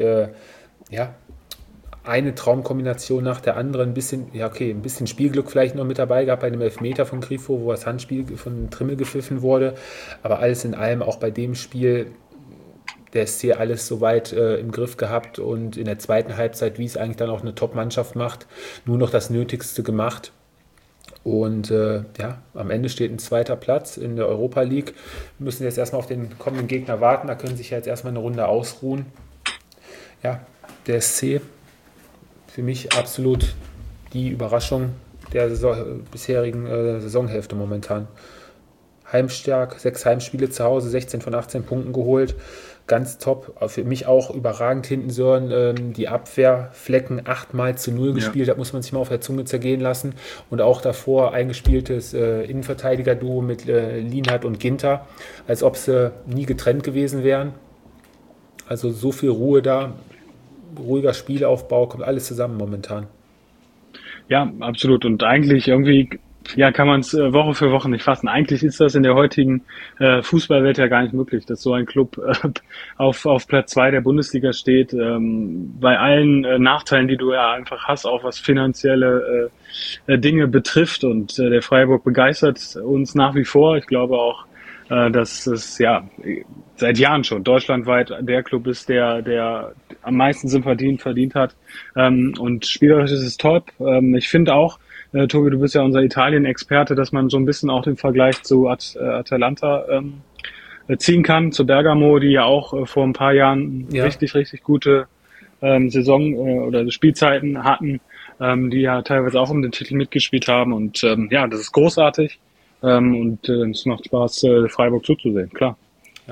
eine Traumkombination nach der anderen, ein bisschen Spielglück vielleicht noch mit dabei gehabt bei dem Elfmeter von Grifo, wo das Handspiel von Trimmel gepfiffen wurde, aber alles in allem auch bei dem Spiel der SC alles soweit im Griff gehabt und in der zweiten Halbzeit, wie es eigentlich dann auch eine Top-Mannschaft macht, nur noch das Nötigste gemacht. Und am Ende steht ein 2. Platz in der Europa League. Wir müssen jetzt erstmal auf den kommenden Gegner warten. Da können sich ja jetzt erstmal eine Runde ausruhen. Ja, der SC, für mich absolut die Überraschung der bisherigen Saisonhälfte momentan. Heimstark, 6 Heimspiele zu Hause, 16 von 18 Punkten geholt. Ganz top. Für mich auch überragend hinten Sören. Die Abwehrflecken 8-0 gespielt. Das muss man sich mal auf der Zunge zergehen lassen. Und auch davor eingespieltes Innenverteidiger-Duo mit Lienhardt und Ginter, als ob sie nie getrennt gewesen wären. Also so viel Ruhe da. Ruhiger Spielaufbau, kommt alles zusammen momentan. Ja, absolut. Und eigentlich irgendwie kann man es Woche für Woche nicht fassen. Eigentlich ist das in der heutigen Fußballwelt ja gar nicht möglich, dass so ein Club auf Platz 2 der Bundesliga steht, bei allen Nachteilen, die du ja einfach hast, auch was finanzielle Dinge betrifft. Und der Freiburg begeistert uns nach wie vor. Ich glaube auch, dass es seit Jahren schon deutschlandweit der Club ist, der am meisten Sympathien verdient hat. Und spielerisch ist es top. Ich finde auch, Tobi, du bist ja unser Italien-Experte, dass man so ein bisschen auch den Vergleich zu Atalanta ziehen kann, zu Bergamo, die ja auch vor ein paar Jahren richtig, richtig gute Saison oder Spielzeiten hatten, die ja teilweise auch um den Titel mitgespielt haben. Und das ist großartig und es macht Spaß, Freiburg zuzusehen, klar. Ja.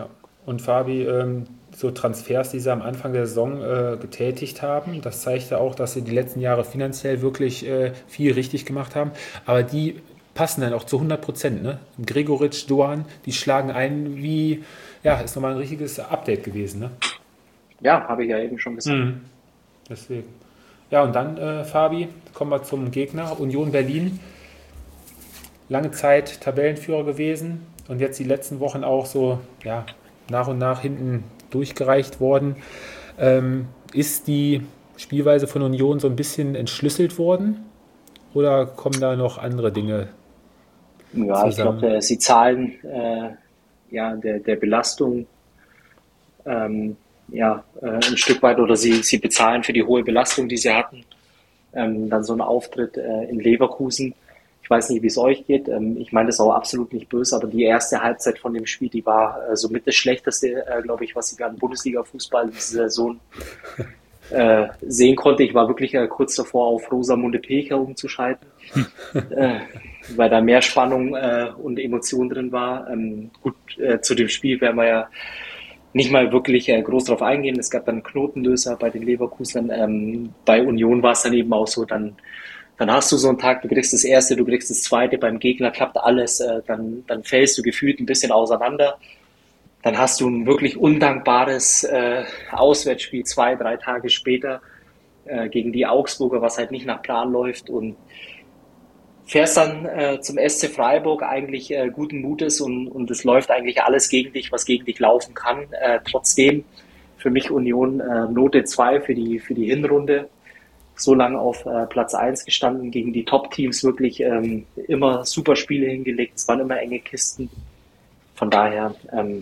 Und Fabi, so Transfers, die sie am Anfang der Saison getätigt haben, das zeigt ja auch, dass sie die letzten Jahre finanziell wirklich viel richtig gemacht haben. Aber die passen dann auch zu 100%. Ne? Gregoritsch, Doan, die schlagen ein wie, ja, ist nochmal ein richtiges Update gewesen. Ne? Ja, habe ich ja eben schon gesagt. Deswegen. Ja, und dann, Fabi, kommen wir zum Gegner. Union Berlin. Lange Zeit Tabellenführer gewesen und jetzt die letzten Wochen auch so, ja, nach und nach hinten durchgereicht worden. Ist die Spielweise von Union so ein bisschen entschlüsselt worden oder kommen da noch andere Dinge Ja, ich zusammen? glaube, sie zahlen der Belastung ein Stück weit oder sie bezahlen für die hohe Belastung, die sie hatten. Dann so ein Auftritt in Leverkusen. Ich weiß nicht, wie es euch geht. Ich meine das auch absolut nicht böse, aber die erste Halbzeit von dem Spiel, die war somit das Schlechteste, glaube ich, was ich an Bundesliga-Fußball diese Saison sehen konnte. Ich war wirklich kurz davor, auf Rosamunde Pilcher umzuschalten, weil da mehr Spannung und Emotion drin war. Zu dem Spiel werden wir ja nicht mal wirklich groß drauf eingehen. Es gab dann einen Knotenlöser bei den Leverkusenern. Bei Union war es dann eben auch so, dann hast du so einen Tag, du kriegst das erste, du kriegst das zweite, beim Gegner klappt alles, dann fällst du gefühlt ein bisschen auseinander. Dann hast du ein wirklich undankbares Auswärtsspiel 2-3 Tage später gegen die Augsburger, was halt nicht nach Plan läuft und fährst dann zum SC Freiburg eigentlich guten Mutes und es läuft eigentlich alles gegen dich, was gegen dich laufen kann. Trotzdem für mich Union Note 2 für die Hinrunde. So lange auf Platz 1 gestanden, gegen die Top-Teams wirklich immer super Spiele hingelegt, es waren immer enge Kisten. Von daher,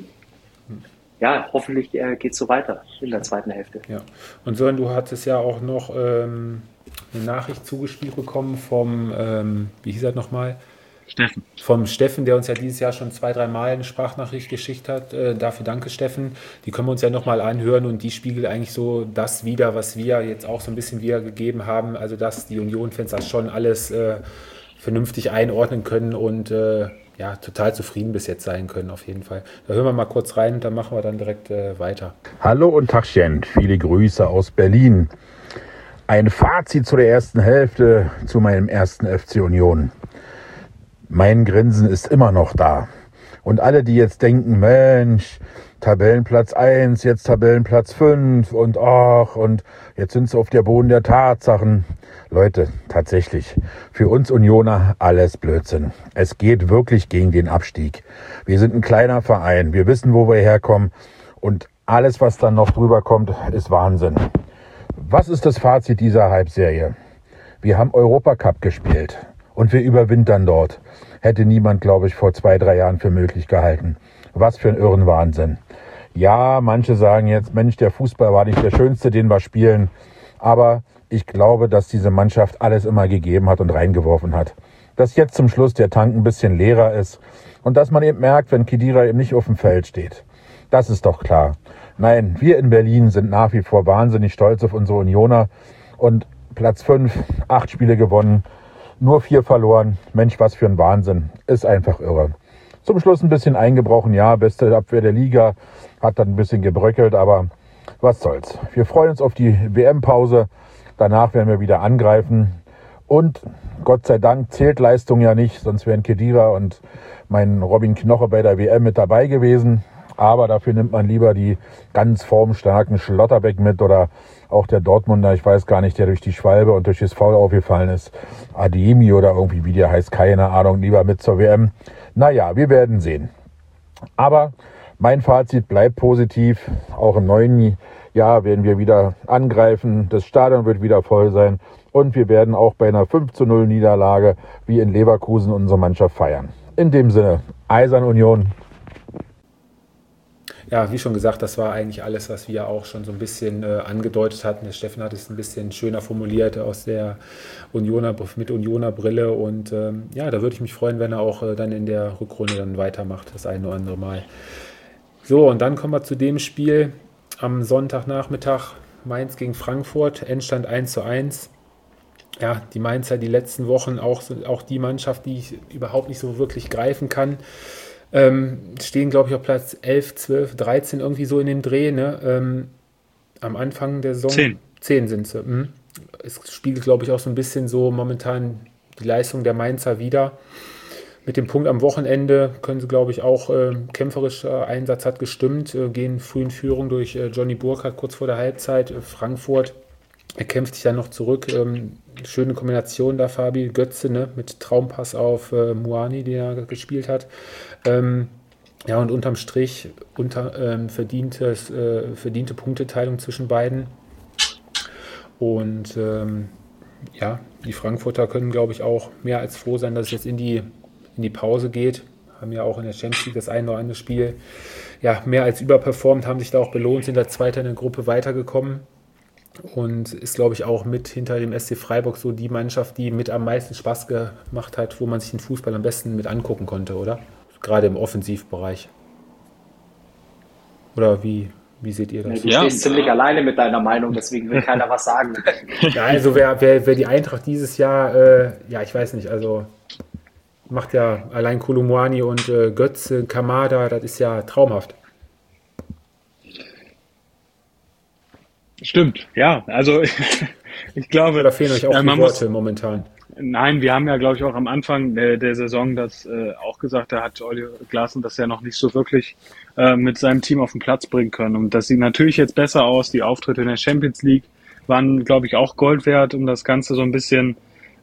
hoffentlich geht es so weiter in der zweiten Hälfte. Ja. Und Sören, du hattest ja auch noch eine Nachricht zugespielt bekommen vom, wie hieß er nochmal? Steffen. Vom Steffen, der uns ja dieses Jahr schon 2-3 Mal eine Sprachnachricht geschickt hat. Dafür danke, Steffen. Die können wir uns ja nochmal anhören und die spiegelt eigentlich so das wider, was wir jetzt auch so ein bisschen wiedergegeben haben. Also, dass die Union-Fans das schon alles vernünftig einordnen können und total zufrieden bis jetzt sein können, auf jeden Fall. Da hören wir mal kurz rein und dann machen wir dann direkt weiter. Hallo und Tagchen, viele Grüße aus Berlin. Ein Fazit zu der ersten Hälfte zu meinem ersten FC Union. Mein Grinsen ist immer noch da. Und alle, die jetzt denken, Mensch, Tabellenplatz 1, jetzt Tabellenplatz 5 und jetzt sind sie auf der Boden der Tatsachen. Leute, tatsächlich, für uns Unioner alles Blödsinn. Es geht wirklich gegen den Abstieg. Wir sind ein kleiner Verein, wir wissen, wo wir herkommen und alles, was dann noch drüber kommt, ist Wahnsinn. Was ist das Fazit dieser Halbserie? Wir haben Europacup gespielt und wir überwintern dort. Hätte niemand, glaube ich, vor 2-3 Jahren für möglich gehalten. Was für ein irren Wahnsinn. Ja, manche sagen jetzt, Mensch, der Fußball war nicht der schönste, den wir spielen. Aber ich glaube, dass diese Mannschaft alles immer gegeben hat und reingeworfen hat. Dass jetzt zum Schluss der Tank ein bisschen leerer ist und dass man eben merkt, wenn Khedira eben nicht auf dem Feld steht. Das ist doch klar. Nein, wir in Berlin sind nach wie vor wahnsinnig stolz auf unsere Unioner und Platz 5, 8 Spiele gewonnen, nur 4 verloren. Mensch, was für ein Wahnsinn. Ist einfach irre. Zum Schluss ein bisschen eingebrochen. Ja, beste Abwehr der Liga. Hat dann ein bisschen gebröckelt, aber was soll's. Wir freuen uns auf die WM-Pause. Danach werden wir wieder angreifen. Und Gott sei Dank zählt Leistung ja nicht. Sonst wären Khedira und mein Robin Knoche bei der WM mit dabei gewesen. Aber dafür nimmt man lieber die ganz formstarken Schlotterbeck mit oder auch der Dortmunder, ich weiß gar nicht, der durch die Schwalbe und durch das Foul aufgefallen ist. Ademi oder irgendwie, wie der heißt, keine Ahnung, lieber mit zur WM. Naja, wir werden sehen. Aber mein Fazit bleibt positiv. Auch im neuen Jahr werden wir wieder angreifen. Das Stadion wird wieder voll sein. Und wir werden auch bei einer 5-0 Niederlage wie in Leverkusen unsere Mannschaft feiern. In dem Sinne, Eisern Union. Ja, wie schon gesagt, das war eigentlich alles, was wir auch schon so ein bisschen angedeutet hatten. Der Steffen hat es ein bisschen schöner formuliert aus der mit Unioner Brille. Und da würde ich mich freuen, wenn er auch dann in der Rückrunde dann weitermacht, das eine oder andere Mal. So, und dann kommen wir zu dem Spiel am Sonntagnachmittag, Mainz gegen Frankfurt, Endstand 1:1. Ja, die Mainzer die letzten Wochen auch die Mannschaft, die ich überhaupt nicht so wirklich greifen kann. Stehen, glaube ich, auf Platz 11, 12, 13, irgendwie so in dem Dreh. Ne? Am Anfang der Saison. 10. 10 sind sie. Es spiegelt, glaube ich, auch so ein bisschen so momentan die Leistung der Mainzer wider. Mit dem Punkt am Wochenende können sie, glaube ich, auch kämpferischer Einsatz hat gestimmt, gehen früh in Führung durch Johnny Burkhardt kurz vor der Halbzeit. Frankfurt kämpft sich dann noch zurück. Schöne Kombination da, Fabi. Götze, ne, mit Traumpass auf Muani, der gespielt hat. Ja, und unterm Strich verdiente Punkteteilung zwischen beiden. Und ja, die Frankfurter können, glaube ich, auch mehr als froh sein, dass es jetzt in die Pause geht. Haben ja auch in der Champions League das ein oder andere Spiel ja, mehr als überperformt, haben sich da auch belohnt, sind da Zweiter in der Gruppe weitergekommen. Und ist, glaube ich, auch mit hinter dem SC Freiburg so die Mannschaft, die mit am meisten Spaß gemacht hat, wo man sich den Fußball am besten mit angucken konnte, oder? Gerade im Offensivbereich. Oder wie seht ihr das? Du stehst ziemlich alleine mit deiner Meinung, deswegen will keiner was sagen. Ja, also wer die Eintracht dieses Jahr, ja, ich weiß nicht, also macht ja allein Kolumuani und Götze, Kamada, das ist ja traumhaft. Stimmt, ja, also ich glaube... Da fehlen euch auch die Worte momentan. Nein, wir haben ja, glaube ich, auch am Anfang der Saison das auch gesagt, da hat Oliver Glasner das ja noch nicht so wirklich mit seinem Team auf den Platz bringen können. Und das sieht natürlich jetzt besser aus. Die Auftritte in der Champions League waren, glaube ich, auch Gold wert, um das Ganze so ein bisschen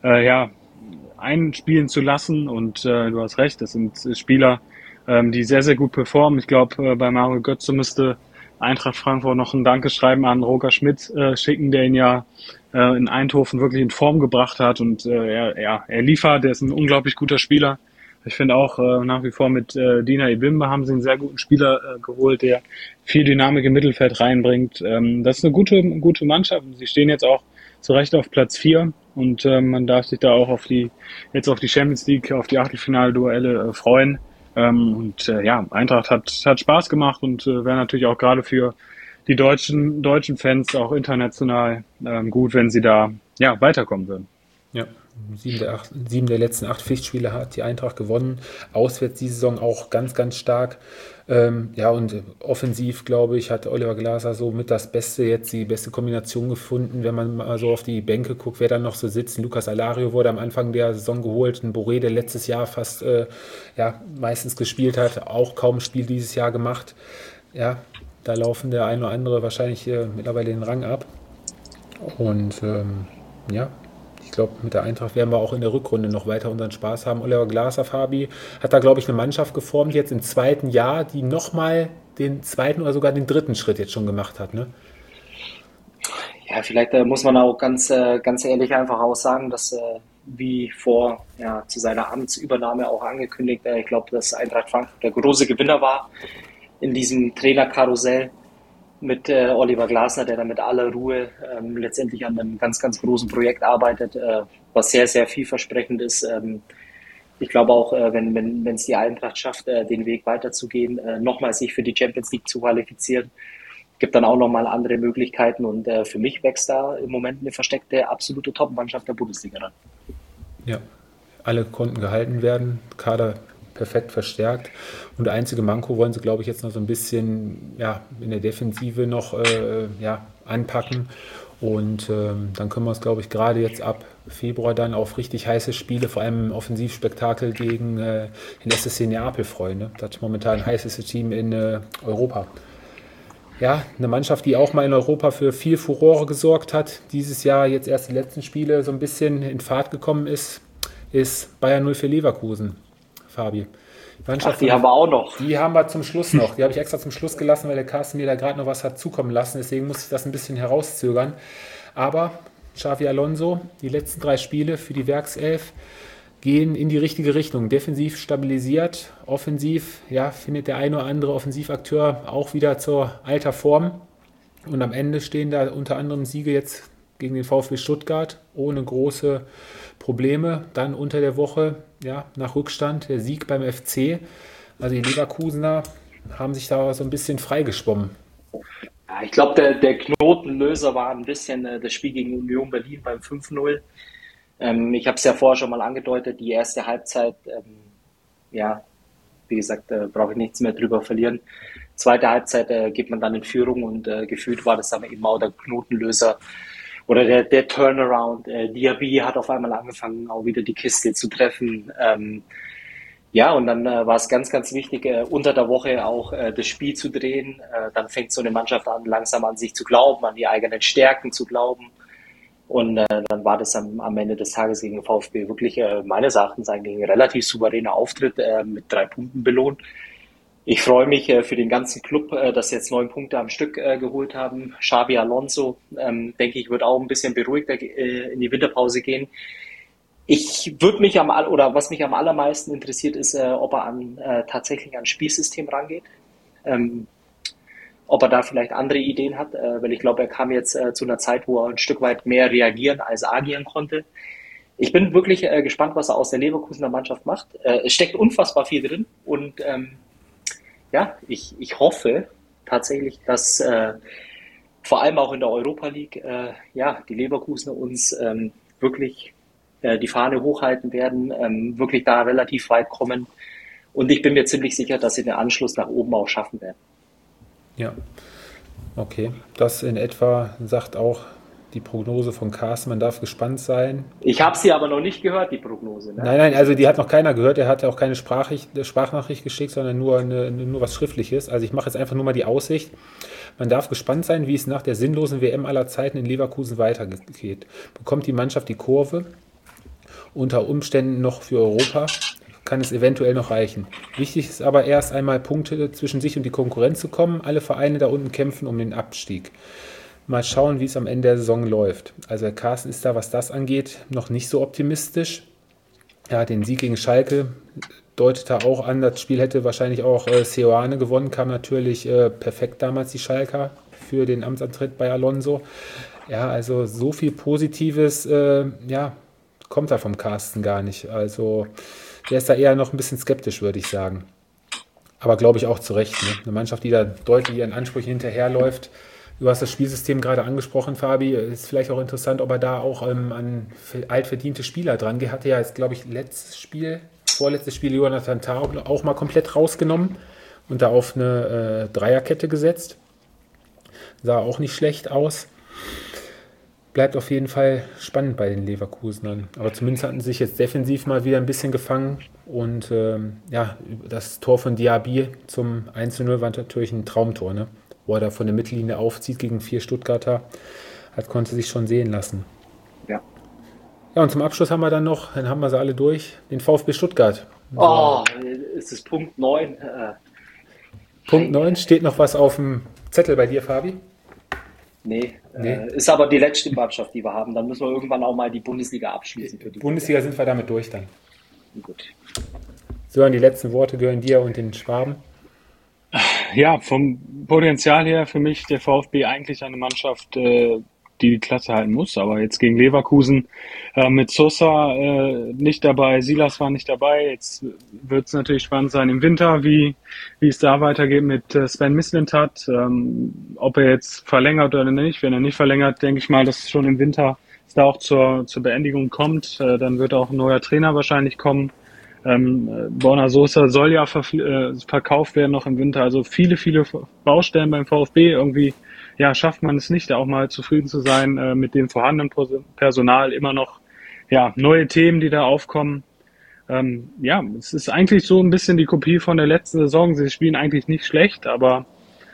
einspielen zu lassen. Und du hast recht, das sind Spieler, die sehr, sehr gut performen. Ich glaube, bei Mario Götze müsste Eintracht Frankfurt noch ein Dankeschreiben an Roger Schmidt schicken, der ihn ja in Eindhoven wirklich in Form gebracht hat. Und er liefert, der ist ein unglaublich guter Spieler. Ich finde auch nach wie vor mit Dina Ebimbe haben sie einen sehr guten Spieler geholt, der viel Dynamik im Mittelfeld reinbringt. Das ist eine gute Mannschaft. Sie stehen jetzt auch zu Recht auf Platz 4 und man darf sich da auch auf die Champions League, auf die Achtelfinalduelle freuen. Eintracht hat Spaß gemacht und wäre natürlich auch gerade für die deutschen Fans auch international gut, wenn sie da weiterkommen würden. Ja, 7 der letzten 8 Pflichtspiele hat die Eintracht gewonnen. Auswärts die Saison auch ganz, ganz stark. Und offensiv, glaube ich, hat Oliver Glasner so mit das Beste jetzt, die beste Kombination gefunden, wenn man mal so auf die Bänke guckt, wer dann noch so sitzt. Lucas Alario wurde am Anfang der Saison geholt, ein Boré, der letztes Jahr fast meistens gespielt hat, auch kaum Spiel dieses Jahr gemacht. Ja, da laufen der ein oder andere wahrscheinlich mittlerweile den Rang ab. Und ich glaube, mit der Eintracht werden wir auch in der Rückrunde noch weiter unseren Spaß haben. Oliver Glasner, Fabi, hat da, glaube ich, eine Mannschaft geformt jetzt im zweiten Jahr, die nochmal den zweiten oder sogar den dritten Schritt jetzt schon gemacht hat, ne? Ja, vielleicht muss man auch ganz ehrlich einfach auch sagen, dass wie zu seiner Amtsübernahme auch angekündigt, ich glaube, dass Eintracht Frankfurt der große Gewinner war in diesem Trainerkarussell mit Oliver Glasner, der dann mit aller Ruhe letztendlich an einem ganz, ganz großen Projekt arbeitet, was sehr, sehr vielversprechend ist. Ich glaube auch, wenn es die Eintracht schafft, den Weg weiterzugehen, nochmal sich für die Champions League zu qualifizieren, gibt dann auch nochmal andere Möglichkeiten und für mich wächst da im Moment eine versteckte, absolute Top-Mannschaft der Bundesliga ran. Ja, alle konnten gehalten werden, Kader perfekt verstärkt. Und der einzige Manko wollen sie, glaube ich, jetzt noch so ein bisschen in der Defensive noch anpacken. Und dann können wir uns, glaube ich, gerade jetzt ab Februar dann auf richtig heiße Spiele, vor allem ein Offensivspektakel gegen den SSC Neapel freuen. Ne? Das ist momentan ein heißeste Team in Europa. Ja, eine Mannschaft, die auch mal in Europa für viel Furore gesorgt hat. Dieses Jahr jetzt erst die letzten Spiele so ein bisschen in Fahrt gekommen ist Bayern 04 Leverkusen. Fabi. Die haben wir auch noch. Die haben wir zum Schluss noch. Die habe ich extra zum Schluss gelassen, weil der Carsten mir da gerade noch was hat zukommen lassen. Deswegen musste ich das ein bisschen herauszögern. Aber Xavi Alonso, die letzten 3 Spiele für die Werkself gehen in die richtige Richtung. Defensiv stabilisiert, offensiv, findet der eine oder andere Offensivakteur auch wieder zur alter Form. Und am Ende stehen da unter anderem Siege jetzt gegen den VfB Stuttgart ohne große Probleme. Dann unter der Woche, nach Rückstand, der Sieg beim FC. Also die Leverkusener haben sich da so ein bisschen freigeschwommen. Ja, ich glaube, der Knotenlöser war ein bisschen das Spiel gegen Union Berlin beim 5-0. Ich habe es ja vorher schon mal angedeutet, die erste Halbzeit, wir wie gesagt, brauche ich nichts mehr drüber verlieren. Zweite Halbzeit geht man dann in Führung und gefühlt war das dann eben auch der Knotenlöser oder der Turnaround. Diaby hat auf einmal angefangen, auch wieder die Kiste zu treffen. Ja, und dann war es ganz, ganz wichtig, unter der Woche auch das Spiel zu drehen. Dann fängt so eine Mannschaft an, langsam an sich zu glauben, an die eigenen Stärken zu glauben. Und dann war das am Ende des Tages gegen den VfB wirklich meines Erachtens eigentlich ein relativ souveräner Auftritt mit 3 Punkten belohnt. Ich freue mich für den ganzen Club, dass sie jetzt 9 Punkte am Stück geholt haben. Xabi Alonso, denke ich, wird auch ein bisschen beruhigter in die Winterpause gehen. Was mich am allermeisten interessiert, ist, ob er tatsächlich an Spielsystem rangeht. Ob er da vielleicht andere Ideen hat, weil ich glaube, er kam jetzt zu einer Zeit, wo er ein Stück weit mehr reagieren als agieren konnte. Ich bin wirklich gespannt, was er aus der Leverkusener Mannschaft macht. Es steckt unfassbar viel drin und ja, ich hoffe tatsächlich, dass vor allem auch in der Europa League die Leverkusener uns wirklich die Fahne hochhalten werden, wirklich da relativ weit kommen. Und ich bin mir ziemlich sicher, dass sie den Anschluss nach oben auch schaffen werden. Ja, okay. Das in etwa sagt auch die Prognose von Carsten. Man darf gespannt sein. Ich habe sie aber noch nicht gehört, die Prognose. Ne? Nein, also die hat noch keiner gehört. Er hat auch keine Sprachnachricht geschickt, sondern nur was Schriftliches. Also ich mache jetzt einfach nur mal die Aussicht. Man darf gespannt sein, wie es nach der sinnlosen WM aller Zeiten in Leverkusen weitergeht. Bekommt die Mannschaft die Kurve? Unter Umständen noch für Europa? Kann es eventuell noch reichen. Wichtig ist aber erst einmal Punkte zwischen sich und die Konkurrenz zu kommen. Alle Vereine da unten kämpfen um den Abstieg. Mal schauen, wie es am Ende der Saison läuft. Also der Carsten ist da, was das angeht, noch nicht so optimistisch. Ja, den Sieg gegen Schalke deutet er auch an. Das Spiel hätte wahrscheinlich auch Seoane gewonnen. Kam natürlich perfekt damals die Schalker für den Amtsantritt bei Alonso. Ja, also so viel Positives kommt da vom Carsten gar nicht. Also der ist da eher noch ein bisschen skeptisch, würde ich sagen. Aber glaube ich auch zu Recht. Ne? Eine Mannschaft, die da deutlich ihren Ansprüchen hinterherläuft. Du hast das Spielsystem gerade angesprochen, Fabi. Ist vielleicht auch interessant, ob er da auch an altverdiente Spieler dran geht. Hatte ja jetzt, glaube ich, vorletztes Spiel Jonathan Tah auch mal komplett rausgenommen und da auf eine Dreierkette gesetzt. Sah auch nicht schlecht aus. Bleibt auf jeden Fall spannend bei den Leverkusenern. Aber zumindest hatten sie sich jetzt defensiv mal wieder ein bisschen gefangen. Und das Tor von Diaby zum 1:0 war natürlich ein Traumtor, ne? Wo er da von der Mittellinie aufzieht gegen 4 Stuttgarter. Konnte sich schon sehen lassen. Ja. Ja, und zum Abschluss haben wir sie alle durch, den VfB Stuttgart. Oh, ist es Punkt 9? Punkt 9, steht noch was auf dem Zettel bei dir, Fabi? Nee. Ist aber die letzte Mannschaft, die wir haben. Dann müssen wir irgendwann auch mal die Bundesliga abschließen. Für die Bundesliga sind wir damit durch dann. Gut. Sören, die letzten Worte gehören dir und den Schwaben. Ja, vom Potenzial her für mich der VfB eigentlich eine Mannschaft, die Klasse halten muss. Aber jetzt gegen Leverkusen mit Sosa nicht dabei, Silas war nicht dabei. Jetzt wird es natürlich spannend sein im Winter, wie es da weitergeht mit Sven Mislintat. Ob er jetzt verlängert oder nicht. Wenn er nicht verlängert, denke ich mal, dass schon im Winter es da auch zur Beendigung kommt. Dann wird auch ein neuer Trainer wahrscheinlich kommen. Borna Sosa soll ja verkauft werden noch im Winter. Also viele Baustellen beim VfB. Irgendwie schafft man es nicht, da auch mal zufrieden zu sein mit dem vorhandenen Personal. Immer noch neue Themen, die da aufkommen. Es ist eigentlich so ein bisschen die Kopie von der letzten Saison. Sie spielen eigentlich nicht schlecht, aber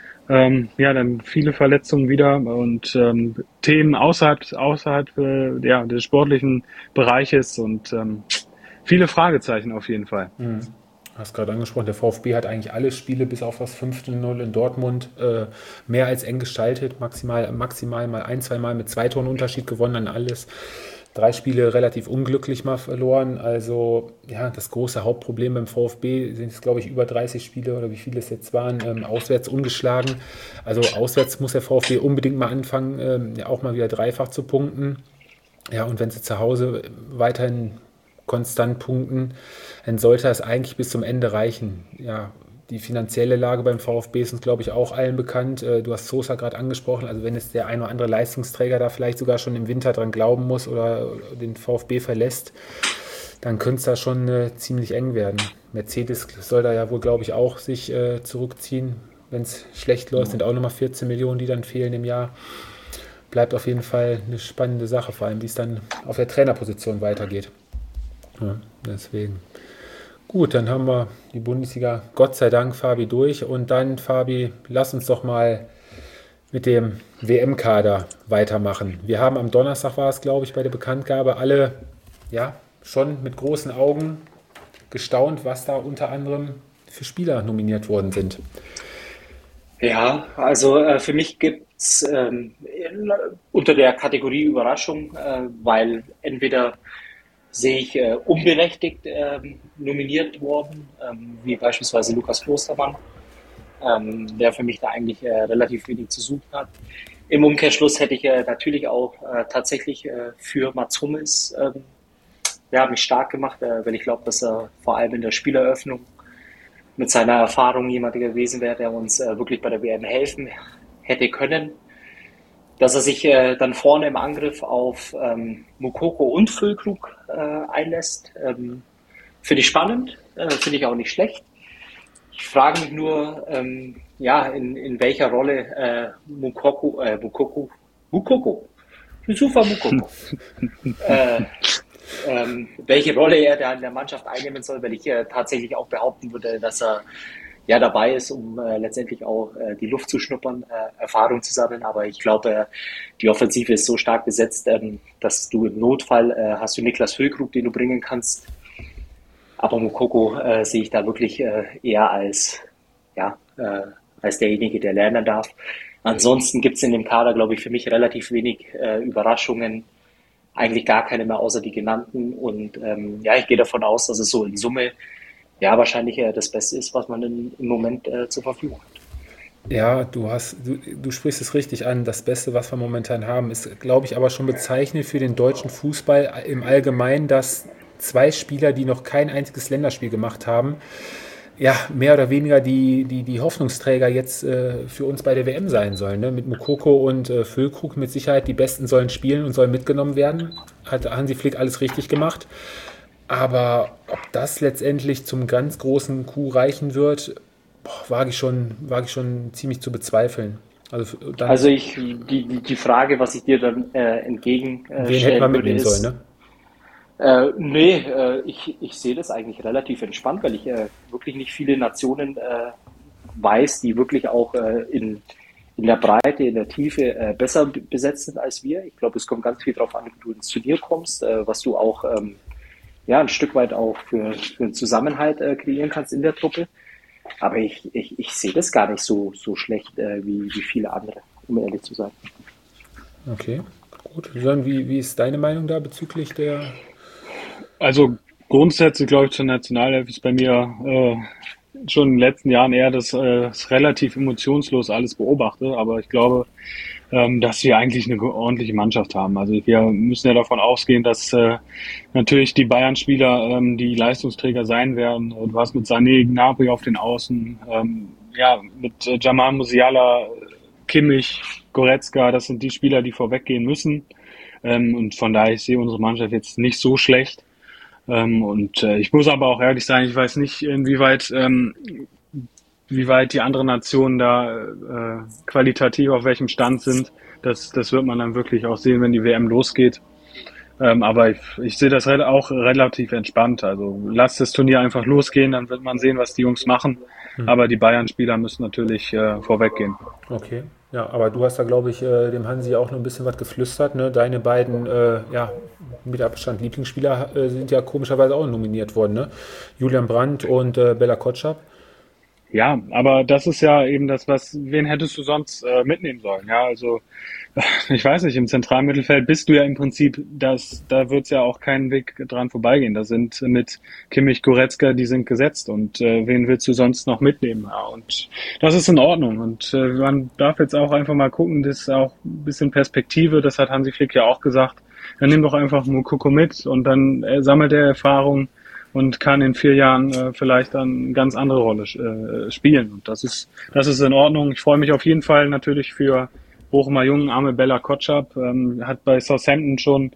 dann viele Verletzungen wieder und Themen außerhalb des sportlichen Bereiches und viele Fragezeichen auf jeden Fall. Mhm. Du hast gerade angesprochen, der VfB hat eigentlich alle Spiele bis auf das 5:0 in Dortmund mehr als eng gestaltet. Maximal mal 1-2 Mal mit 2 Toren Unterschied gewonnen an alles. 3 Spiele relativ unglücklich mal verloren. Also das große Hauptproblem beim VfB sind es, glaube ich, über 30 Spiele oder wie viele es jetzt waren, auswärts ungeschlagen. Also auswärts muss der VfB unbedingt mal anfangen, auch mal wieder dreifach zu punkten. Ja, und wenn sie zu Hause weiterhin konstant punkten, dann sollte das eigentlich bis zum Ende reichen. Ja, die finanzielle Lage beim VfB ist uns, glaube ich, auch allen bekannt. Du hast Sosa gerade angesprochen, also wenn es der ein oder andere Leistungsträger da vielleicht sogar schon im Winter dran glauben muss oder den VfB verlässt, dann könnte es da schon ziemlich eng werden. Mercedes soll da ja wohl, glaube ich, auch sich zurückziehen. Wenn es schlecht läuft, sind auch nochmal 14 Millionen, die dann fehlen im Jahr. Bleibt auf jeden Fall eine spannende Sache, vor allem wie es dann auf der Trainerposition weitergeht. Ja, deswegen. Gut, dann haben wir die Bundesliga, Gott sei Dank, Fabi, durch. Und dann, Fabi, lass uns doch mal mit dem WM-Kader weitermachen. Wir haben am Donnerstag, war es, glaube ich, bei der Bekanntgabe, alle ja schon mit großen Augen gestaunt, was da unter anderem für Spieler nominiert worden sind. Ja, also für mich gibt's unter der Kategorie Überraschung, weil entweder sehe ich unberechtigt nominiert worden, wie beispielsweise Lukas Klostermann, der für mich da eigentlich relativ wenig zu suchen hat. Im Umkehrschluss hätte ich natürlich auch tatsächlich für Mats Hummels mich stark gemacht, weil ich glaube, dass er vor allem in der Spieleröffnung mit seiner Erfahrung jemand gewesen wäre, der uns wirklich bei der WM helfen hätte können. Dass er sich dann vorne im Angriff auf Moukoko und Füllkrug einlässt, finde ich spannend, finde ich auch nicht schlecht. Ich frage mich nur, in welcher Rolle Moukoko, Yusufa Moukoko, welche Rolle er da in der Mannschaft einnehmen soll, weil ich tatsächlich auch behaupten würde, dass er ja dabei ist, um letztendlich auch die Luft zu schnuppern, Erfahrung zu sammeln. Aber ich glaube, die Offensive ist so stark besetzt, dass du im Notfall hast du Niklas Füllkrug, den du bringen kannst. Aber Moukoko sehe ich da wirklich eher als derjenige, der lernen darf. Ansonsten gibt es in dem Kader, glaube ich, für mich relativ wenig Überraschungen. Eigentlich gar keine mehr außer die genannten. Und ich gehe davon aus, dass es so in Summe wahrscheinlich das Beste ist, was man im Moment zur Verfügung hat. Ja, du sprichst es richtig an. Das Beste, was wir momentan haben, ist, glaube ich, aber schon bezeichnend für den deutschen Fußball im Allgemeinen, dass 2 Spieler, die noch kein einziges Länderspiel gemacht haben, ja, mehr oder weniger die Hoffnungsträger jetzt für uns bei der WM sein sollen. Ne? Mit Moukoko und Füllkrug mit Sicherheit, die Besten sollen spielen und sollen mitgenommen werden. Hat Hansi Flick alles richtig gemacht. Aber ob das letztendlich zum ganz großen Coup reichen wird, wage ich schon ziemlich zu bezweifeln. Die Frage, was ich dir dann entgegenstellen wen hätte man mitnehmen sollen, ne? Ich sehe das eigentlich relativ entspannt, weil ich wirklich nicht viele Nationen weiß, die wirklich auch in der Breite, in der Tiefe besser besetzt sind als wir. Ich glaube, es kommt ganz viel darauf an, wie du ins Turnier kommst, was du auch ein Stück weit auch für einen Zusammenhalt kreieren kannst in der Truppe. Aber ich sehe das gar nicht so schlecht wie viele andere, um ehrlich zu sein. Okay, gut. Sören, wie ist deine Meinung da bezüglich der... Also grundsätzlich glaube ich zur Nationalelf ist bei mir schon in den letzten Jahren eher das relativ emotionslos alles beobachte, aber ich glaube, dass wir eigentlich eine ordentliche Mannschaft haben. Also wir müssen ja davon ausgehen, dass natürlich die Bayern-Spieler die Leistungsträger sein werden. Du hast mit Sané, Gnabry auf den Außen, mit Jamal Musiala, Kimmich, Goretzka, das sind die Spieler, die vorweggehen müssen. Und von daher, ich sehe unsere Mannschaft jetzt nicht so schlecht. Ich muss aber auch ehrlich sein, ich weiß nicht, inwieweit wie weit die anderen Nationen da qualitativ auf welchem Stand sind. Das wird man dann wirklich auch sehen, wenn die WM losgeht. Aber ich sehe das auch relativ entspannt. Also lasst das Turnier einfach losgehen, dann wird man sehen, was die Jungs machen. Aber die Bayern-Spieler müssen natürlich vorweggehen. Okay, ja, aber du hast da, glaube ich, dem Hansi auch noch ein bisschen was geflüstert. Ne? Deine beiden, mit Abstand Lieblingsspieler sind ja komischerweise auch nominiert worden. Ne? Julian Brandt und Bella Kotschap. Ja, aber das ist ja eben das, wen hättest du sonst mitnehmen sollen? Ja, also ich weiß nicht, im zentralen Mittelfeld bist du ja im Prinzip, da wird es ja auch keinen Weg dran vorbeigehen. Da sind mit Kimmich, Goretzka, die sind gesetzt und wen willst du sonst noch mitnehmen? Ja, und das ist in Ordnung und man darf jetzt auch einfach mal gucken, das ist auch ein bisschen Perspektive, das hat Hansi Flick ja auch gesagt. Dann nimm doch einfach Moukoko mit und dann sammelt er Erfahrung und kann in 4 Jahren vielleicht dann eine ganz andere Rolle spielen. Und das ist in Ordnung. Ich freue mich auf jeden Fall natürlich für Bochumer Jungen, arme Bella Kotschap, hat bei Southampton schon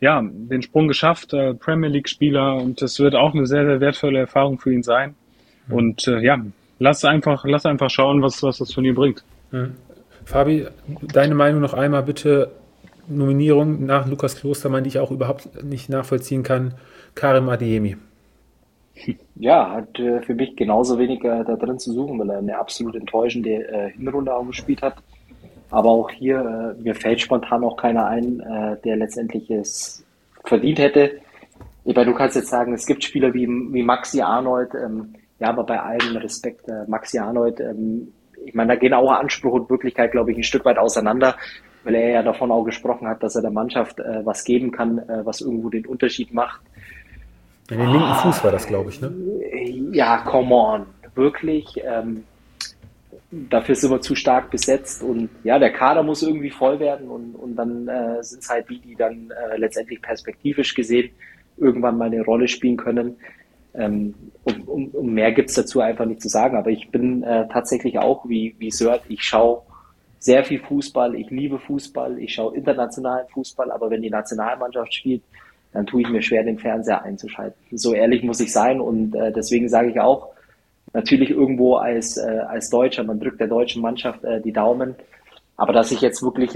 den Sprung geschafft, Premier League-Spieler, und das wird auch eine sehr, sehr wertvolle Erfahrung für ihn sein. Und lass einfach schauen, was das Turnier bringt. Fabi, deine Meinung noch einmal bitte. Nominierung nach Lukas Klostermann, die ich auch überhaupt nicht nachvollziehen kann. Karim Adeyemi. Ja, hat für mich genauso wenig da drin zu suchen, weil er eine absolut enttäuschende Hinrunde auch gespielt hat. Aber auch hier, mir fällt spontan auch keiner ein, der letztendlich es verdient hätte. Ich meine, du kannst jetzt sagen, es gibt Spieler wie Maxi Arnold, aber bei allem Respekt, Maxi Arnold, ich meine, da gehen auch Anspruch und Wirklichkeit, glaube ich, ein Stück weit auseinander, weil er ja davon auch gesprochen hat, dass er der Mannschaft was geben kann, was irgendwo den Unterschied macht. In den linken Fuß war das, glaube ich, ne? Ja, come on, wirklich. Dafür sind wir zu stark besetzt und ja, der Kader muss irgendwie voll werden und dann sind es halt die dann letztendlich perspektivisch gesehen irgendwann mal eine Rolle spielen können. Um mehr gibt es dazu einfach nicht zu sagen, aber ich bin tatsächlich auch wie Sören, ich schaue sehr viel Fußball, ich liebe Fußball, ich schaue internationalen Fußball, aber wenn die Nationalmannschaft spielt, dann tue ich mir schwer, den Fernseher einzuschalten. So ehrlich muss ich sein und deswegen sage ich auch, natürlich irgendwo als Deutscher, man drückt der deutschen Mannschaft die Daumen, aber dass ich jetzt wirklich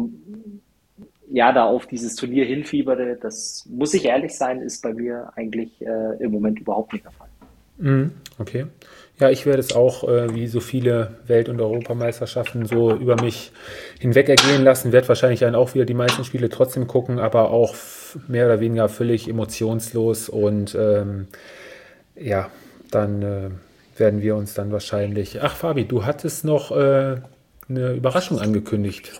da auf dieses Turnier hinfiebere, das muss ich ehrlich sein, ist bei mir eigentlich im Moment überhaupt nicht der Fall. Okay. Ja, ich werde es auch, wie so viele Welt- und Europameisterschaften, so über mich hinweg ergehen lassen, werde wahrscheinlich dann auch wieder die meisten Spiele trotzdem gucken, aber auch mehr oder weniger völlig emotionslos und dann werden wir uns dann wahrscheinlich... Ach, Fabi, du hattest noch eine Überraschung angekündigt.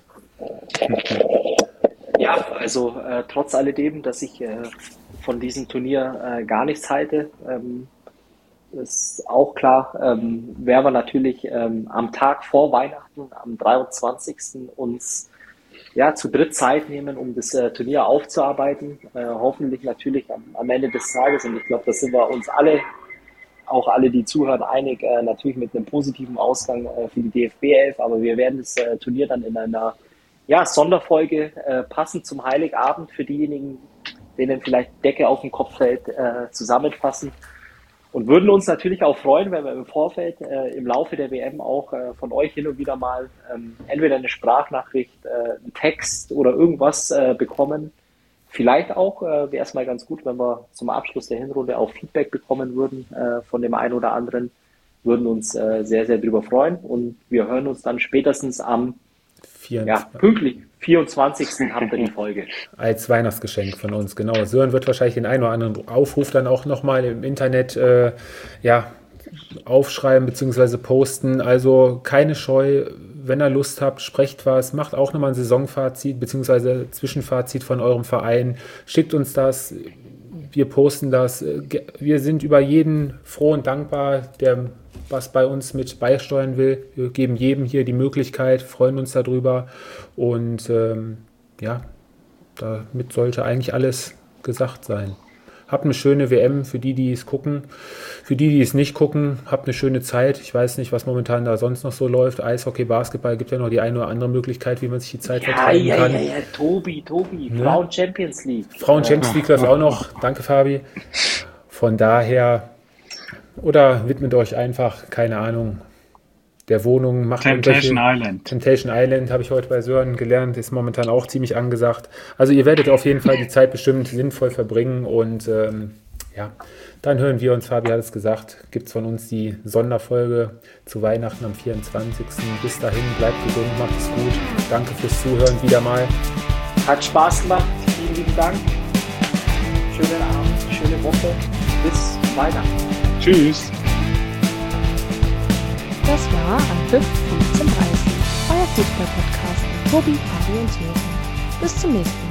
Ja, also trotz alledem, dass ich von diesem Turnier gar nichts halte, ist auch klar, werden wir natürlich am Tag vor Weihnachten, am 23. uns zu dritt Zeit nehmen, um das Turnier aufzuarbeiten. Hoffentlich natürlich am Ende des Tages, und ich glaube, da sind wir uns alle, auch alle, die zuhören, einig, natürlich mit einem positiven Ausgang für die DFB 11, aber wir werden das Turnier dann in einer Sonderfolge passend zum Heiligabend für diejenigen, denen vielleicht Decke auf den Kopf fällt, zusammenfassen. Und würden uns natürlich auch freuen, wenn wir im Vorfeld im Laufe der WM auch von euch hin und wieder mal entweder eine Sprachnachricht, einen Text oder irgendwas bekommen. Vielleicht auch wäre es mal ganz gut, wenn wir zum Abschluss der Hinrunde auch Feedback bekommen würden von dem einen oder anderen. Würden uns sehr, sehr drüber freuen. Und wir hören uns dann spätestens am pünktlich 24. habt ihr die Folge. Als Weihnachtsgeschenk von uns, genau. Sören wird wahrscheinlich den einen oder anderen Aufruf dann auch nochmal im Internet aufschreiben bzw. posten. Also keine Scheu, wenn ihr Lust habt, sprecht was, macht auch nochmal ein Saisonfazit bzw. Zwischenfazit von eurem Verein. Schickt uns das, wir posten das. Wir sind über jeden froh und dankbar, der was bei uns mit beisteuern will. Wir geben jedem hier die Möglichkeit, freuen uns darüber und damit sollte eigentlich alles gesagt sein. Habt eine schöne WM für die es gucken. Für die es nicht gucken, habt eine schöne Zeit. Ich weiß nicht, was momentan da sonst noch so läuft. Eishockey, Basketball, gibt ja noch die eine oder andere Möglichkeit, wie man sich die Zeit vertreiben kann. Ja, Tobi, ne? Frauen Champions League. Frauen Champions League läuft auch noch. Danke, Fabi. Von daher... Oder widmet euch einfach, keine Ahnung, der Wohnung. Macht Temptation Island. Temptation Island habe ich heute bei Sören gelernt, ist momentan auch ziemlich angesagt. Also ihr werdet auf jeden Fall die Zeit bestimmt sinnvoll verbringen und dann hören wir uns, Fabi hat es gesagt, gibt es von uns die Sonderfolge zu Weihnachten am 24. Bis dahin, bleibt gesund, macht es gut. Danke fürs Zuhören wieder mal. Hat Spaß gemacht, vielen lieben Dank. Schönen Abend, schöne Woche, bis Weihnachten. Tschüss. Das war Anpfiff 15:30, euer Fußball-Podcast mit Tobi, Fabi und Sören. Bis zum nächsten Mal.